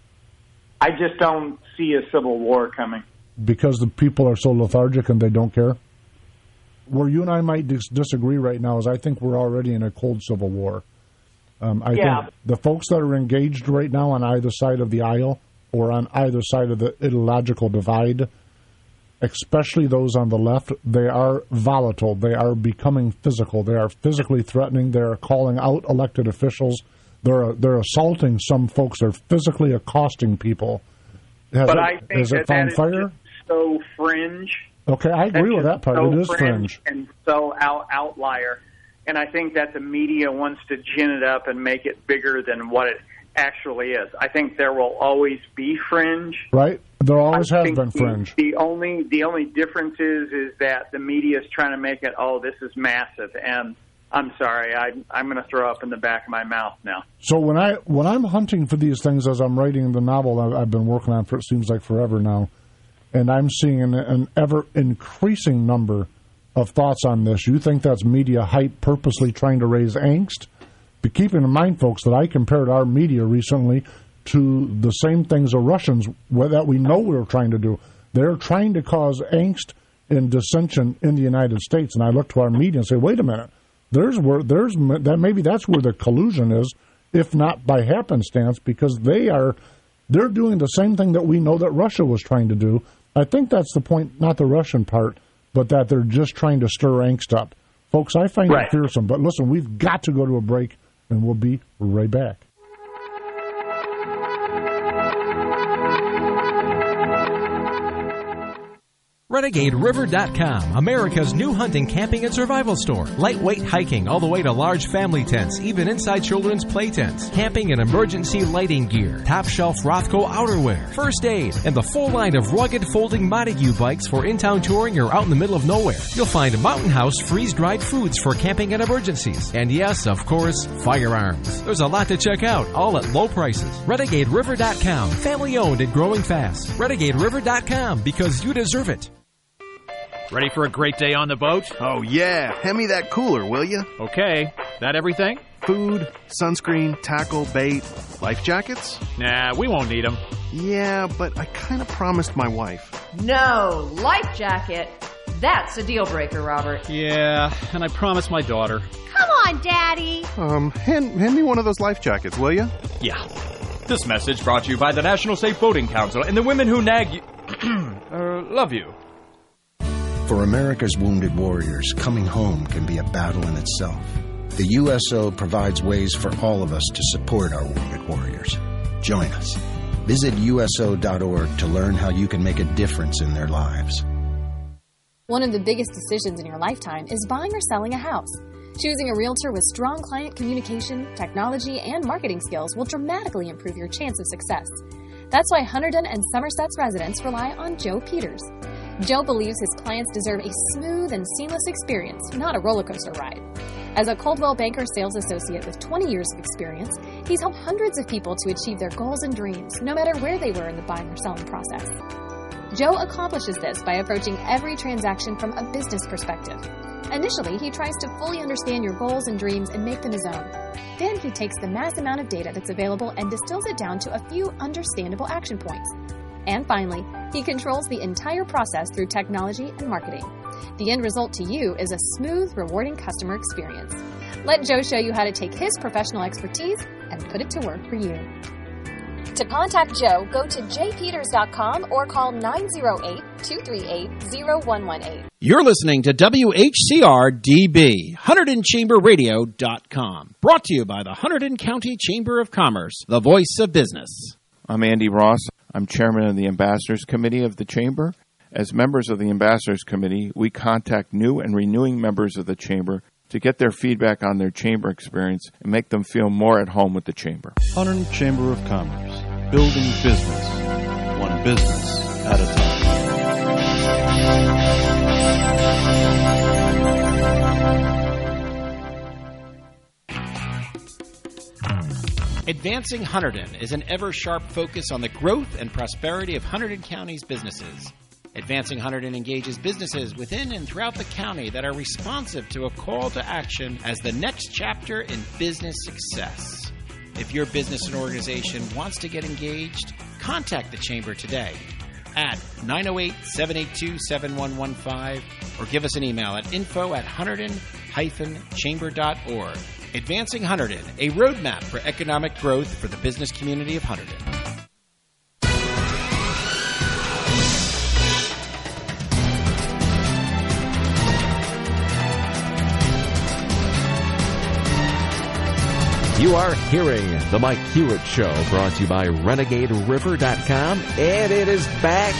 I just don't see a civil war coming. Because the people are so lethargic and they don't care? Where you and I might dis- disagree right now is I think we're already in a cold civil war. Um, I Yeah. think the folks that are engaged right now on either side of the aisle or on either side of the ideological divide, especially those on the left, they are volatile. They are becoming physical. They are physically threatening. They are calling out elected officials. They're they're assaulting some folks. They're physically accosting people. Has but it, I think has that it found that is fire? just so fringe. Okay, I agree with That's that part. so It is fringe. and so out, outlier. And I think that the media wants to gin it up and make it bigger than what it actually is. I think there will always be fringe. Right? There always I has think been the- fringe. The only the only difference is is that the media is trying to make it, oh, this is massive, and I'm sorry, I, I'm going to throw up in the back of my mouth now. So when I when I'm hunting for these things as I'm writing the novel I've, I've been working on for it seems like forever now, and I'm seeing an, an ever increasing number of thoughts on this. You think that's media hype purposely trying to raise angst? But keeping in mind, folks, that I compared our media recently to the same things the Russians that we know we were trying to do. They're trying to cause angst and dissension in the United States, and I look to our media and say, wait a minute, there's where there's that maybe that's where the collusion is, if not by happenstance, because they are they're doing the same thing that we know that Russia was trying to do. I think that's the point, not the Russian part, but that they're just trying to stir angst up. Folks, I find Right. it fearsome, but listen, we've got to go to a break, and we'll be right back. Renegade River dot com, America's new hunting, camping, and survival store. Lightweight hiking all the way to large family tents, even inside children's play tents. Camping and emergency lighting gear. Top shelf Rothko outerwear. First aid. And the full line of rugged folding Montague bikes for in-town touring or out in the middle of nowhere. You'll find Mountain House freeze-dried foods for camping and emergencies. And yes, of course, firearms. There's a lot to check out, all at low prices. Renegade River dot com. Family owned and growing fast. Renegade River dot com, because you deserve it. Ready for a great day on the boat? Oh, yeah. Hand me that cooler, will you? Okay. That everything? Food, sunscreen, tackle, bait, life jackets? Nah, we won't need them. Yeah, but I kind of promised my wife. No, life jacket. That's a deal breaker, Robert. Yeah, and I promised my daughter. Come on, Daddy. Um, hand, hand me one of those life jackets, will you? Yeah. This message brought to you by the National Safe Boating Council and the women who nag you. uh, love you. For America's wounded warriors, coming home can be a battle in itself. The U S O provides ways for all of us to support our wounded warriors. Join us. Visit U S O dot org to learn how you can make a difference in their lives. One of the biggest decisions in your lifetime is buying or selling a house. Choosing a realtor with strong client communication, technology, and marketing skills will dramatically improve your chance of success. That's why Hunterdon and Somerset's residents rely on Joe Peters. Joe believes his clients deserve a smooth and seamless experience, not a roller coaster ride. As a Coldwell Banker sales associate with twenty years of experience, he's helped hundreds of people to achieve their goals and dreams, no matter where they were in the buying or selling process. Joe accomplishes this by approaching every transaction from a business perspective. Initially, he tries to fully understand your goals and dreams and make them his own. Then he takes the mass amount of data that's available and distills it down to a few understandable action points. And finally, he controls the entire process through technology and marketing. The end result to you is a smooth, rewarding customer experience. Let Joe show you how to take his professional expertise and put it to work for you. To contact Joe, go to j peters dot com or call nine oh eight, two three eight, oh one one eight. You're listening to W H C R D B, Hunterdon Chamber Radio dot com. Brought to you by the Hunterdon County Chamber of Commerce, the voice of business. I'm Andy Ross. I'm chairman of the Ambassadors Committee of the Chamber. As members of the Ambassadors Committee, we contact new and renewing members of the Chamber to get their feedback on their Chamber experience and make them feel more at home with the Chamber. Hunterdon Chamber of Commerce, building business, one business at a time. Advancing Hunterdon is an ever-sharp focus on the growth and prosperity of Hunterdon County's businesses. Advancing Hunterdon engages businesses within and throughout the county that are responsive to a call to action as the next chapter in business success. If your business and organization wants to get engaged, contact the Chamber today at nine oh eight, seven eight two, seven one one five or give us an email at info at hunterdon dash chamber dot org. Advancing Hunterdon, a roadmap for economic growth for the business community of Hunterdon. You are hearing The Mike Hewitt Show, brought to you by renegade river dot com, and it is back.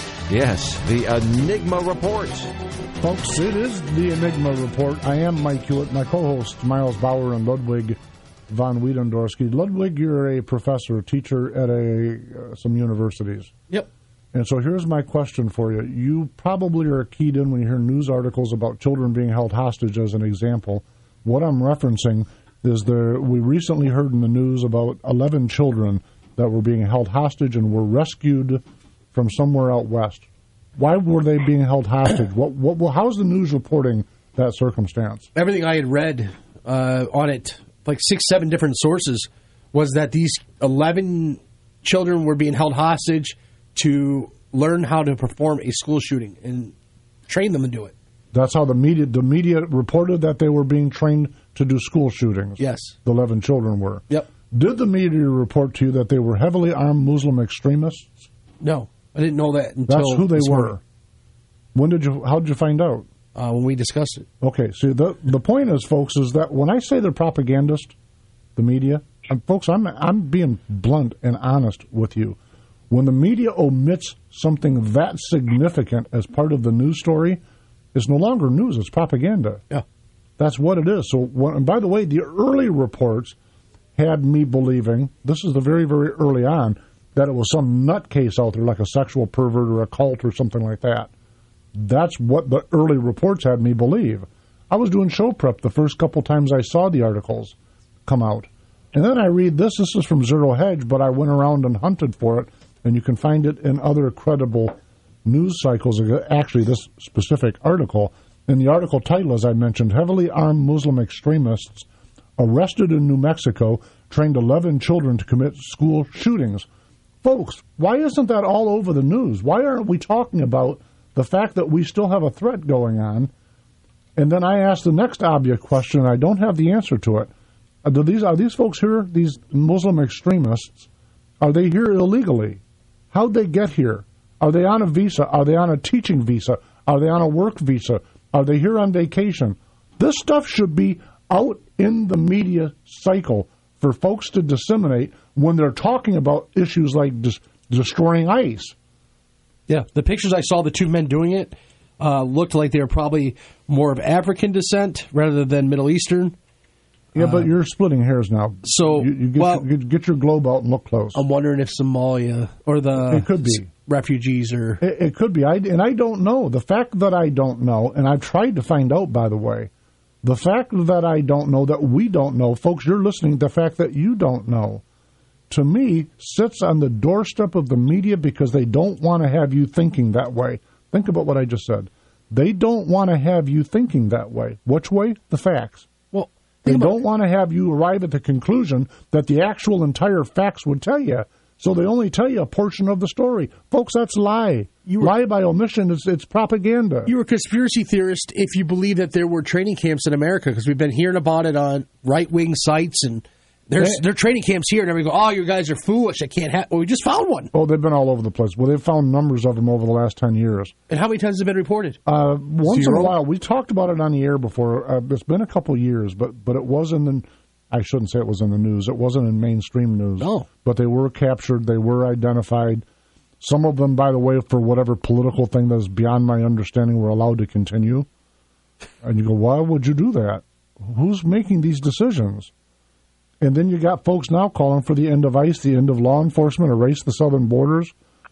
Yes, the Enigma Report. Folks, it is the Enigma Report. I am Mike Hewitt. My co-hosts, Miles Bauer and Ludwig von Wiedendorsky. Ludwig, you're a professor, a teacher at a uh, some universities. Yep. And so here's my question for you. You probably are keyed in when you hear news articles about children being held hostage as an example. What I'm referencing is there, we recently heard in the news about eleven children that were being held hostage and were rescued from somewhere out west. Why were they being held hostage? What, what, well, how's the news reporting that circumstance? Everything I had read uh, on it, like six, seven different sources, was that these eleven children were being held hostage to learn how to perform a school shooting and train them to do it. That's how the media the media reported that they were being trained to do school shootings. Yes. The eleven children were. Yep. Did the media report to you that they were heavily armed Muslim extremists? No. I didn't know that until That's who they were. Morning. When did you? How did you find out? Uh, when we discussed it. Okay. See, the the point is, folks, is that when I say they're propagandist, the media, and folks, I'm I'm being blunt and honest with you. When the media omits something that significant as part of the news story, it's no longer news; it's propaganda. Yeah, that's what it is. So, when, and by the way, the early reports had me believing, this is the very, very early on, that it was some nutcase out there like a sexual pervert or a cult or something like that. That's what the early reports had me believe. I was doing show prep the first couple times I saw the articles come out. And then I read this. This is from Zero Hedge, but I went around and hunted for it, and you can find it in other credible news cycles. Actually, this specific article. And the article title, as I mentioned, Heavily Armed Muslim Extremists Arrested in New Mexico Trained eleven Children to Commit School Shootings. Folks, why isn't that all over the news? Why aren't we talking about the fact that we still have a threat going on? And then I ask the next obvious question, and I don't have the answer to it. Are these, are these folks here, these Muslim extremists, are they here illegally? How'd they get here? Are they on a visa? Are they on a teaching visa? Are they on a work visa? Are they here on vacation? This stuff should be out in the media cycle for folks to disseminate when they're talking about issues like dis- destroying ICE. Yeah, the pictures I saw, the two men doing it, uh, looked like they were probably more of African descent rather than Middle Eastern. Yeah, uh, but you're splitting hairs now. So, you, you get, well, your, get your globe out and look close. I'm wondering if Somalia or the it could be. refugees are... It, it could be, I, and I don't know. The fact that I don't know, and I've tried to find out, by the way, the fact that I don't know, that we don't know, folks, you're listening, the fact that you don't know, to me, sits on the doorstep of the media because they don't want to have you thinking that way. Think about what I just said. They don't want to have you thinking that way. Which way? The facts. Well, they don't want to have you arrive at the conclusion that the actual entire facts would tell you. So they only tell you a portion of the story. Folks, that's lie. You were, lie by omission. It's, it's propaganda. You're a conspiracy theorist if you believe that there were training camps in America, because we've been hearing about it on right-wing sites, and there's there are training camps here, and everybody go, oh, you guys are foolish. I can't have... Well, we just found one. Oh, they've been all over the place. Well, they've found numbers of them over the last ten years. And how many times has it been reported? Uh, once Zero? in a while. We talked about it on the air before. Uh, it's been a couple years, but, but it was in the... I shouldn't say it was in the news. It wasn't in mainstream news. No. But they were captured. They were identified. Some of them, by the way, for whatever political thing that is beyond my understanding, were allowed to continue. And you go, why would you do that? Who's making these decisions? And then you got folks now calling for the end of ICE, the end of law enforcement, erase the southern borders.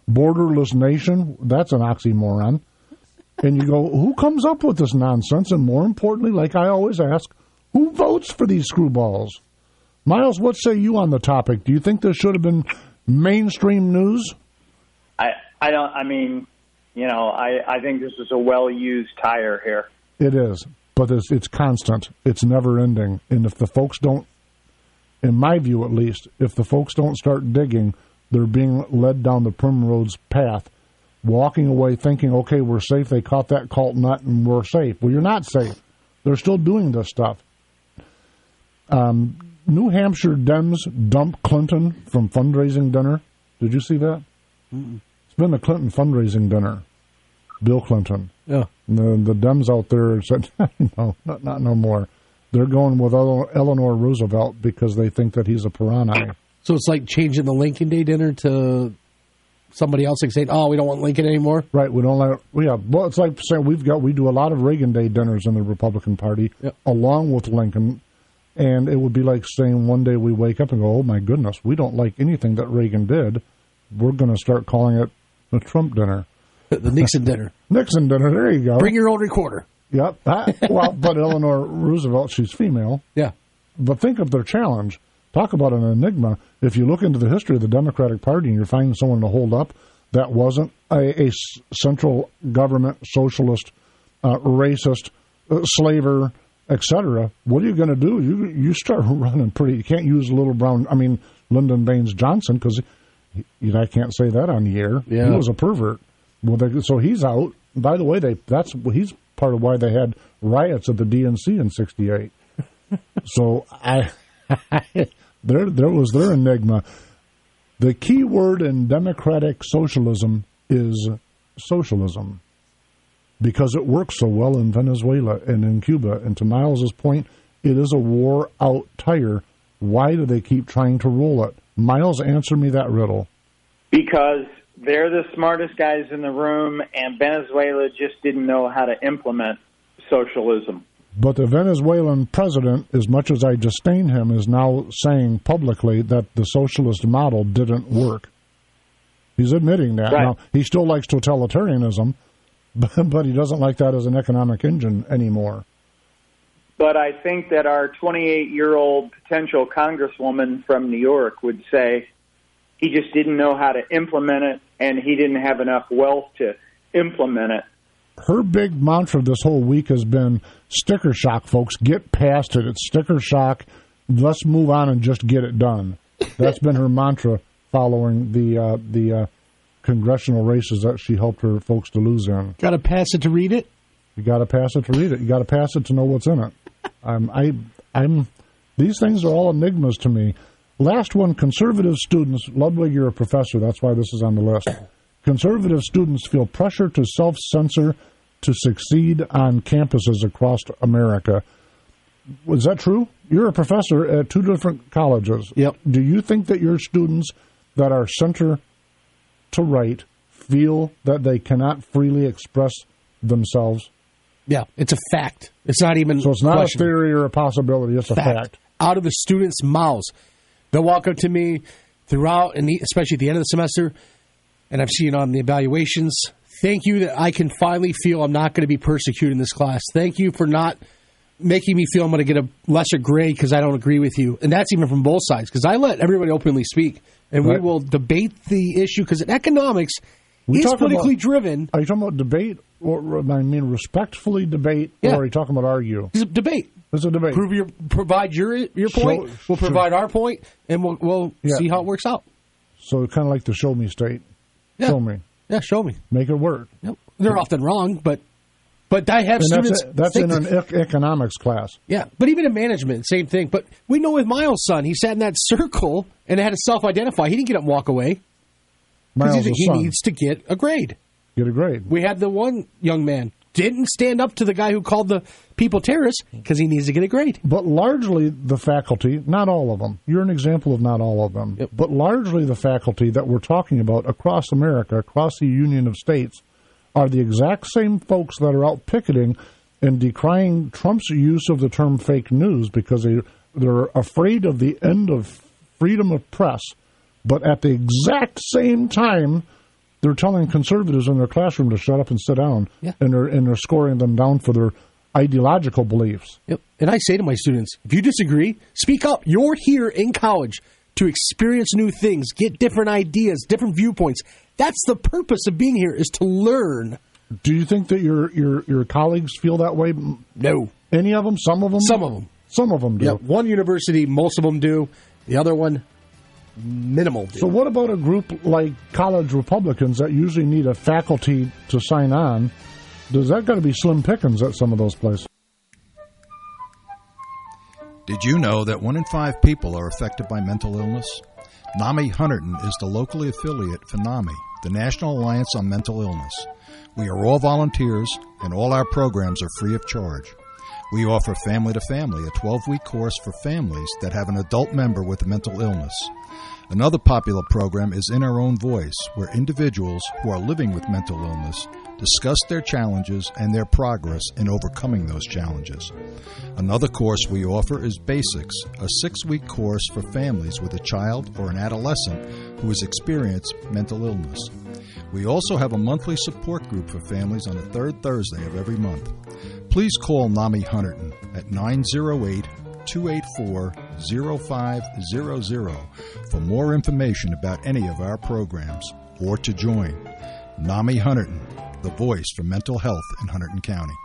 borderless nation. That's an oxymoron. And you go, who comes up with this nonsense? And more importantly, like I always ask, who votes for these screwballs? Miles, what say you on the topic? Do you think this should have been mainstream news? I, I don't, I mean, you know, I, I think this is a well-used tire here. It is, but it's, it's constant. It's never ending. And if the folks don't, in my view at least, if the folks don't start digging, they're being led down the primrose path, walking away thinking, okay, we're safe. They caught that cult nut and we're safe. Well, you're not safe. They're still doing this stuff. Um, New Hampshire Dems dump Clinton from fundraising dinner. Did you see that? Mm-mm. It's been the Clinton fundraising dinner. Bill Clinton. Yeah. And the, the Dems out there said, no, not, not no more. They're going with Eleanor Roosevelt because they think that he's a piranha. So it's like changing the Lincoln Day dinner to somebody else, like saying, "Oh, we don't want Lincoln anymore." Right? We don't like. Well, yeah. Well, it's like saying we've got we do a lot of Reagan Day dinners in the Republican Party, yep. along with Lincoln, and it would be like saying one day we wake up and go, "Oh my goodness, we don't like anything that Reagan did. We're going to start calling it the Trump dinner, the Nixon dinner, Nixon dinner." There you go. Bring your own recorder. Yep. I, well, but Eleanor Roosevelt, she's female. Yeah. But think of their challenge. Talk about an enigma. If you look into the history of the Democratic Party and you're finding someone to hold up that wasn't a, a central government socialist, uh, racist, uh, slaver, et cetera, what are you going to do? You you start running pretty. You can't use Little Brown, I mean, Lyndon Baines Johnson, because I can't say that on the air. Yeah. He was a pervert. Well, they, so he's out. By the way, they that's he's part of why they had riots at the D N C in sixty-eight. So I, there there was their enigma. The key word in democratic socialism is socialism, because it works so well in Venezuela and in Cuba. And to Miles's point, it is a wore-out tire. Why do they keep trying to roll it? Miles, answer me that riddle. Because they're the smartest guys in the room, and Venezuela just didn't know how to implement socialism. But the Venezuelan president, as much as I disdain him, is now saying publicly that the socialist model didn't work. He's admitting that. Right. Now, he still likes totalitarianism, but, but he doesn't like that as an economic engine anymore. But I think that our twenty-eight-year-old potential congresswoman from New York would say he just didn't know how to implement it, and he didn't have enough wealth to implement it. Her big mantra this whole week has been sticker shock, folks. Get past it. It's sticker shock. Let's move on and just get it done. That's been her mantra following the uh, the uh, congressional races that she helped her folks to lose in. Got to pass it to read it? You got to pass it to read it. You got to pass it to know what's in it. I'm, I, I'm. These things are all enigmas to me. Last one, conservative students. Ludwig, you're a professor. That's why this is on the list. Conservative students feel pressure to self-censor to succeed on campuses across America. Was that true? You're a professor at two different colleges. Yep. Do you think that your students that are center to right feel that they cannot freely express themselves? Yeah, it's a fact. It's not even So it's not question. a theory or a possibility. It's a fact. fact. Out of the students' mouths. They'll walk up to me throughout, and especially at the end of the semester, and I've seen on the evaluations, thank you that I can finally feel I'm not going to be persecuted in this class. Thank you for not making me feel I'm going to get a lesser grade because I don't agree with you. And that's even from both sides, because I let everybody openly speak, and Right. we will debate the issue, because in economics, We it's talk politically about- driven. Are you talking about debate, or I mean respectfully debate, Yeah. or are you talking about argue? It's a debate. It's a debate. Prove your, provide your your Show- point. We'll sure. provide our point, and we'll, we'll Yeah. see how it works out. So kind of like the show me state. Yeah. Show me. Yeah, show me. Make it work. Yep. They're often wrong, but but I have And students. that's, that's think in an that- ec- economics class. yeah, but even in management, same thing. But we know with Miles' son, he sat in that circle and had to self-identify. He didn't get up and walk away because Miles' he son. needs to get a grade. Get a grade. We had the one young man didn't stand up to the guy who called the people terrorists because he needs to get a grade. But largely the faculty, not all of them. You're an example of not all of them. Yep. But largely the faculty that we're talking about across America, across the Union of States, are the exact same folks that are out picketing and decrying Trump's use of the term fake news because they, they're afraid of the end of freedom of press. But at the exact same time, they're telling conservatives in their classroom to shut up and sit down, yeah. and they're and they're scoring them down for their ideological beliefs. Yep. And I say to my students, if you disagree, speak up. You're here in college to experience new things, get different ideas, different viewpoints. That's the purpose of being here, is to learn. Do you think that your your your colleagues feel that way? No. Any of them? Some of them? Some of them. Some of them do. Yeah, one university, most of them do. The other one, minimal do. So what about a group like college Republicans that usually need a faculty to sign on? Does that got to be slim pickings at some of those places? Did you know that one in five people are affected by mental illness? NAMI Hunterdon is the locally affiliate for NAMI, the National Alliance on Mental Illness. We are all volunteers, and all our programs are free of charge. We offer Family to Family, a twelve-week course for families that have an adult member with a mental illness. Another popular program is In Our Own Voice, where individuals who are living with mental illness discuss their challenges and their progress in overcoming those challenges. Another course we offer is Basics, a six-week course for families with a child or an adolescent who has experienced mental illness. We also have a monthly support group for families on the third Thursday of every month. Please call NAMI Hunterdon at nine oh eight, two eight four, oh five hundred for more information about any of our programs or to join. NAMI Hunterdon, the voice for mental health in Hunterdon County.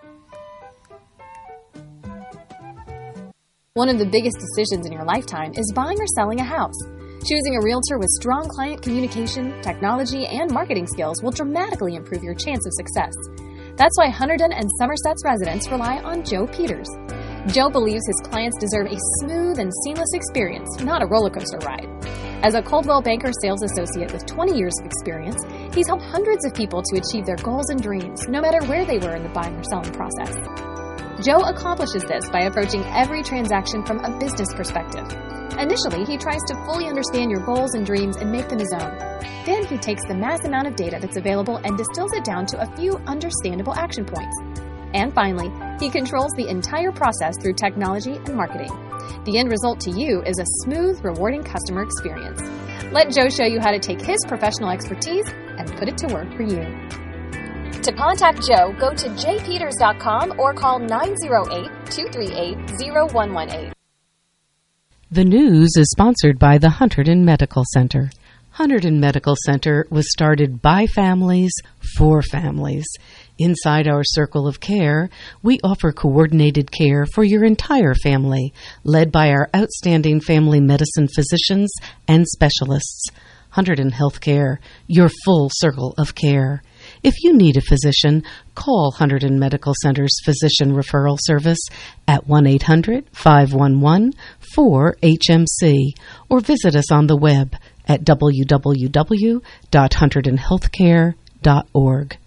One of the biggest decisions in your lifetime is buying or selling a house. Choosing a realtor with strong client communication, technology, and marketing skills will dramatically improve your chance of success. That's why Hunterdon and Somerset's residents rely on Joe Peters. Joe believes his clients deserve a smooth and seamless experience, not a roller coaster ride. As a Coldwell Banker sales associate with twenty years of experience, he's helped hundreds of people to achieve their goals and dreams, no matter where they were in the buying or selling process. Joe accomplishes this by approaching every transaction from a business perspective. Initially, he tries to fully understand your goals and dreams and make them his own. Then he takes the mass amount of data that's available and distills it down to a few understandable action points. And finally, he controls the entire process through technology and marketing. The end result to you is a smooth, rewarding customer experience. Let Joe show you how to take his professional expertise and put it to work for you. To contact Joe, go to j peters dot com or call nine oh eight, two three eight, oh one one eight. The news is sponsored by the Hunterdon Medical Center. Hunterdon Medical Center was started by families for families. Inside our circle of care, we offer coordinated care for your entire family, led by our outstanding family medicine physicians and specialists. Hunterdon Healthcare, your full circle of care. If you need a physician, call Hunterdon Medical Center's Physician Referral Service at one eight hundred, five one one, four H M C or visit us on the web at w w w dot hunterdon healthcare dot org.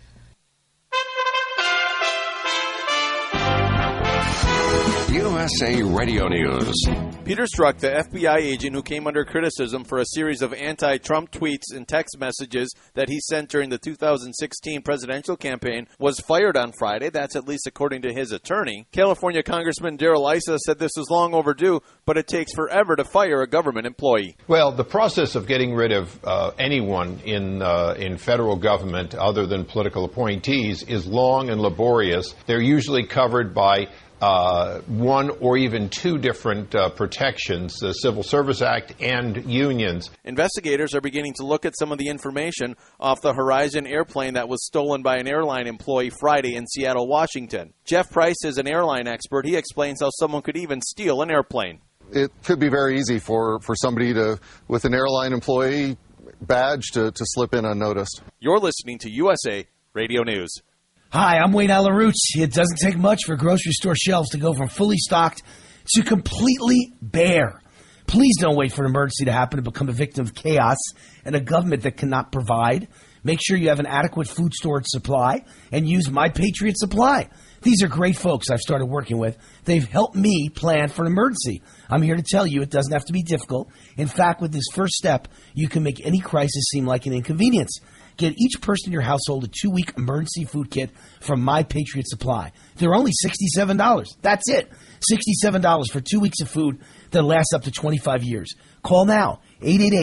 U S A Radio News. Peter Strzok, the F B I agent who came under criticism for a series of anti-Trump tweets and text messages that he sent during the two thousand sixteen presidential campaign, was fired on Friday. That's at least according to his attorney. California Congressman Darrell Issa said this is long overdue, but it takes forever to fire a government employee. Well, the process of getting rid of uh, anyone in uh, in federal government other than political appointees is long and laborious. They're usually covered by Uh, one or even two different uh, protections, the Civil Service Act and unions. Investigators are beginning to look at some of the information off the Horizon airplane that was stolen by an airline employee Friday in Seattle, Washington. Jeff Price is an airline expert. He explains how someone could even steal an airplane. It could be very easy for, for somebody to, with an airline employee badge, to, to slip in unnoticed. You're listening to U S A Radio News. Hi, I'm Wayne Alarouche. It doesn't take much for grocery store shelves to go from fully stocked to completely bare. Please don't wait for an emergency to happen to become a victim of chaos and a government that cannot provide. Make sure you have an adequate food storage supply and use My Patriot Supply. These are great folks I've started working with. They've helped me plan for an emergency. I'm here to tell you it doesn't have to be difficult. In fact, with this first step, you can make any crisis seem like an inconvenience. Get each person in your household a two-week emergency food kit from My Patriot Supply. They're only sixty-seven dollars. That's it. sixty-seven dollars for two weeks of food that lasts up to twenty-five years. Call now, eight eight eight,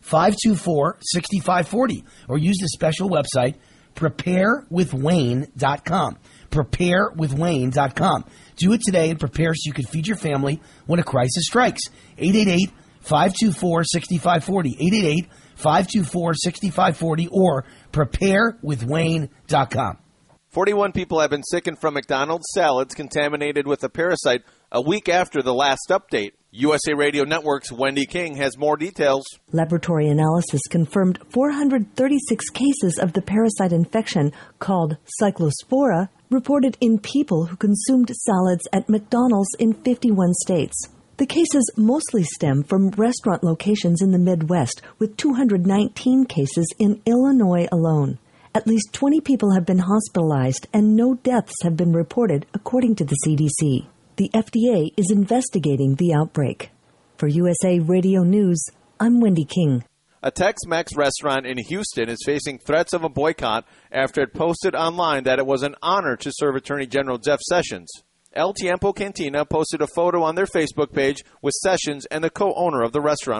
five two four, six five four zero or use the special website prepare with wayne dot com. prepare with wayne dot com. Do it today and prepare so you can feed your family when a crisis strikes. eight eight eight, five two four, six five four zero. eight eight eight, five two four, six five four zero or prepare with wayne dot com. forty-one people have been sickened from McDonald's salads contaminated with a parasite a week after the last update. U S A Radio Network's Wendy King has more details. Laboratory analysis confirmed four hundred thirty-six cases of the parasite infection called Cyclospora reported in people who consumed salads at McDonald's in fifty-one states. The cases mostly stem from restaurant locations in the Midwest, with two hundred nineteen cases in Illinois alone. At least twenty people have been hospitalized and no deaths have been reported, according to the C D C. The F D A is investigating the outbreak. For U S A Radio News, I'm Wendy King. A Tex-Mex restaurant in Houston is facing threats of a boycott after it posted online that it was an honor to serve Attorney General Jeff Sessions. El Tiempo Cantina posted a photo on their Facebook page with Sessions and the co-owner of the restaurant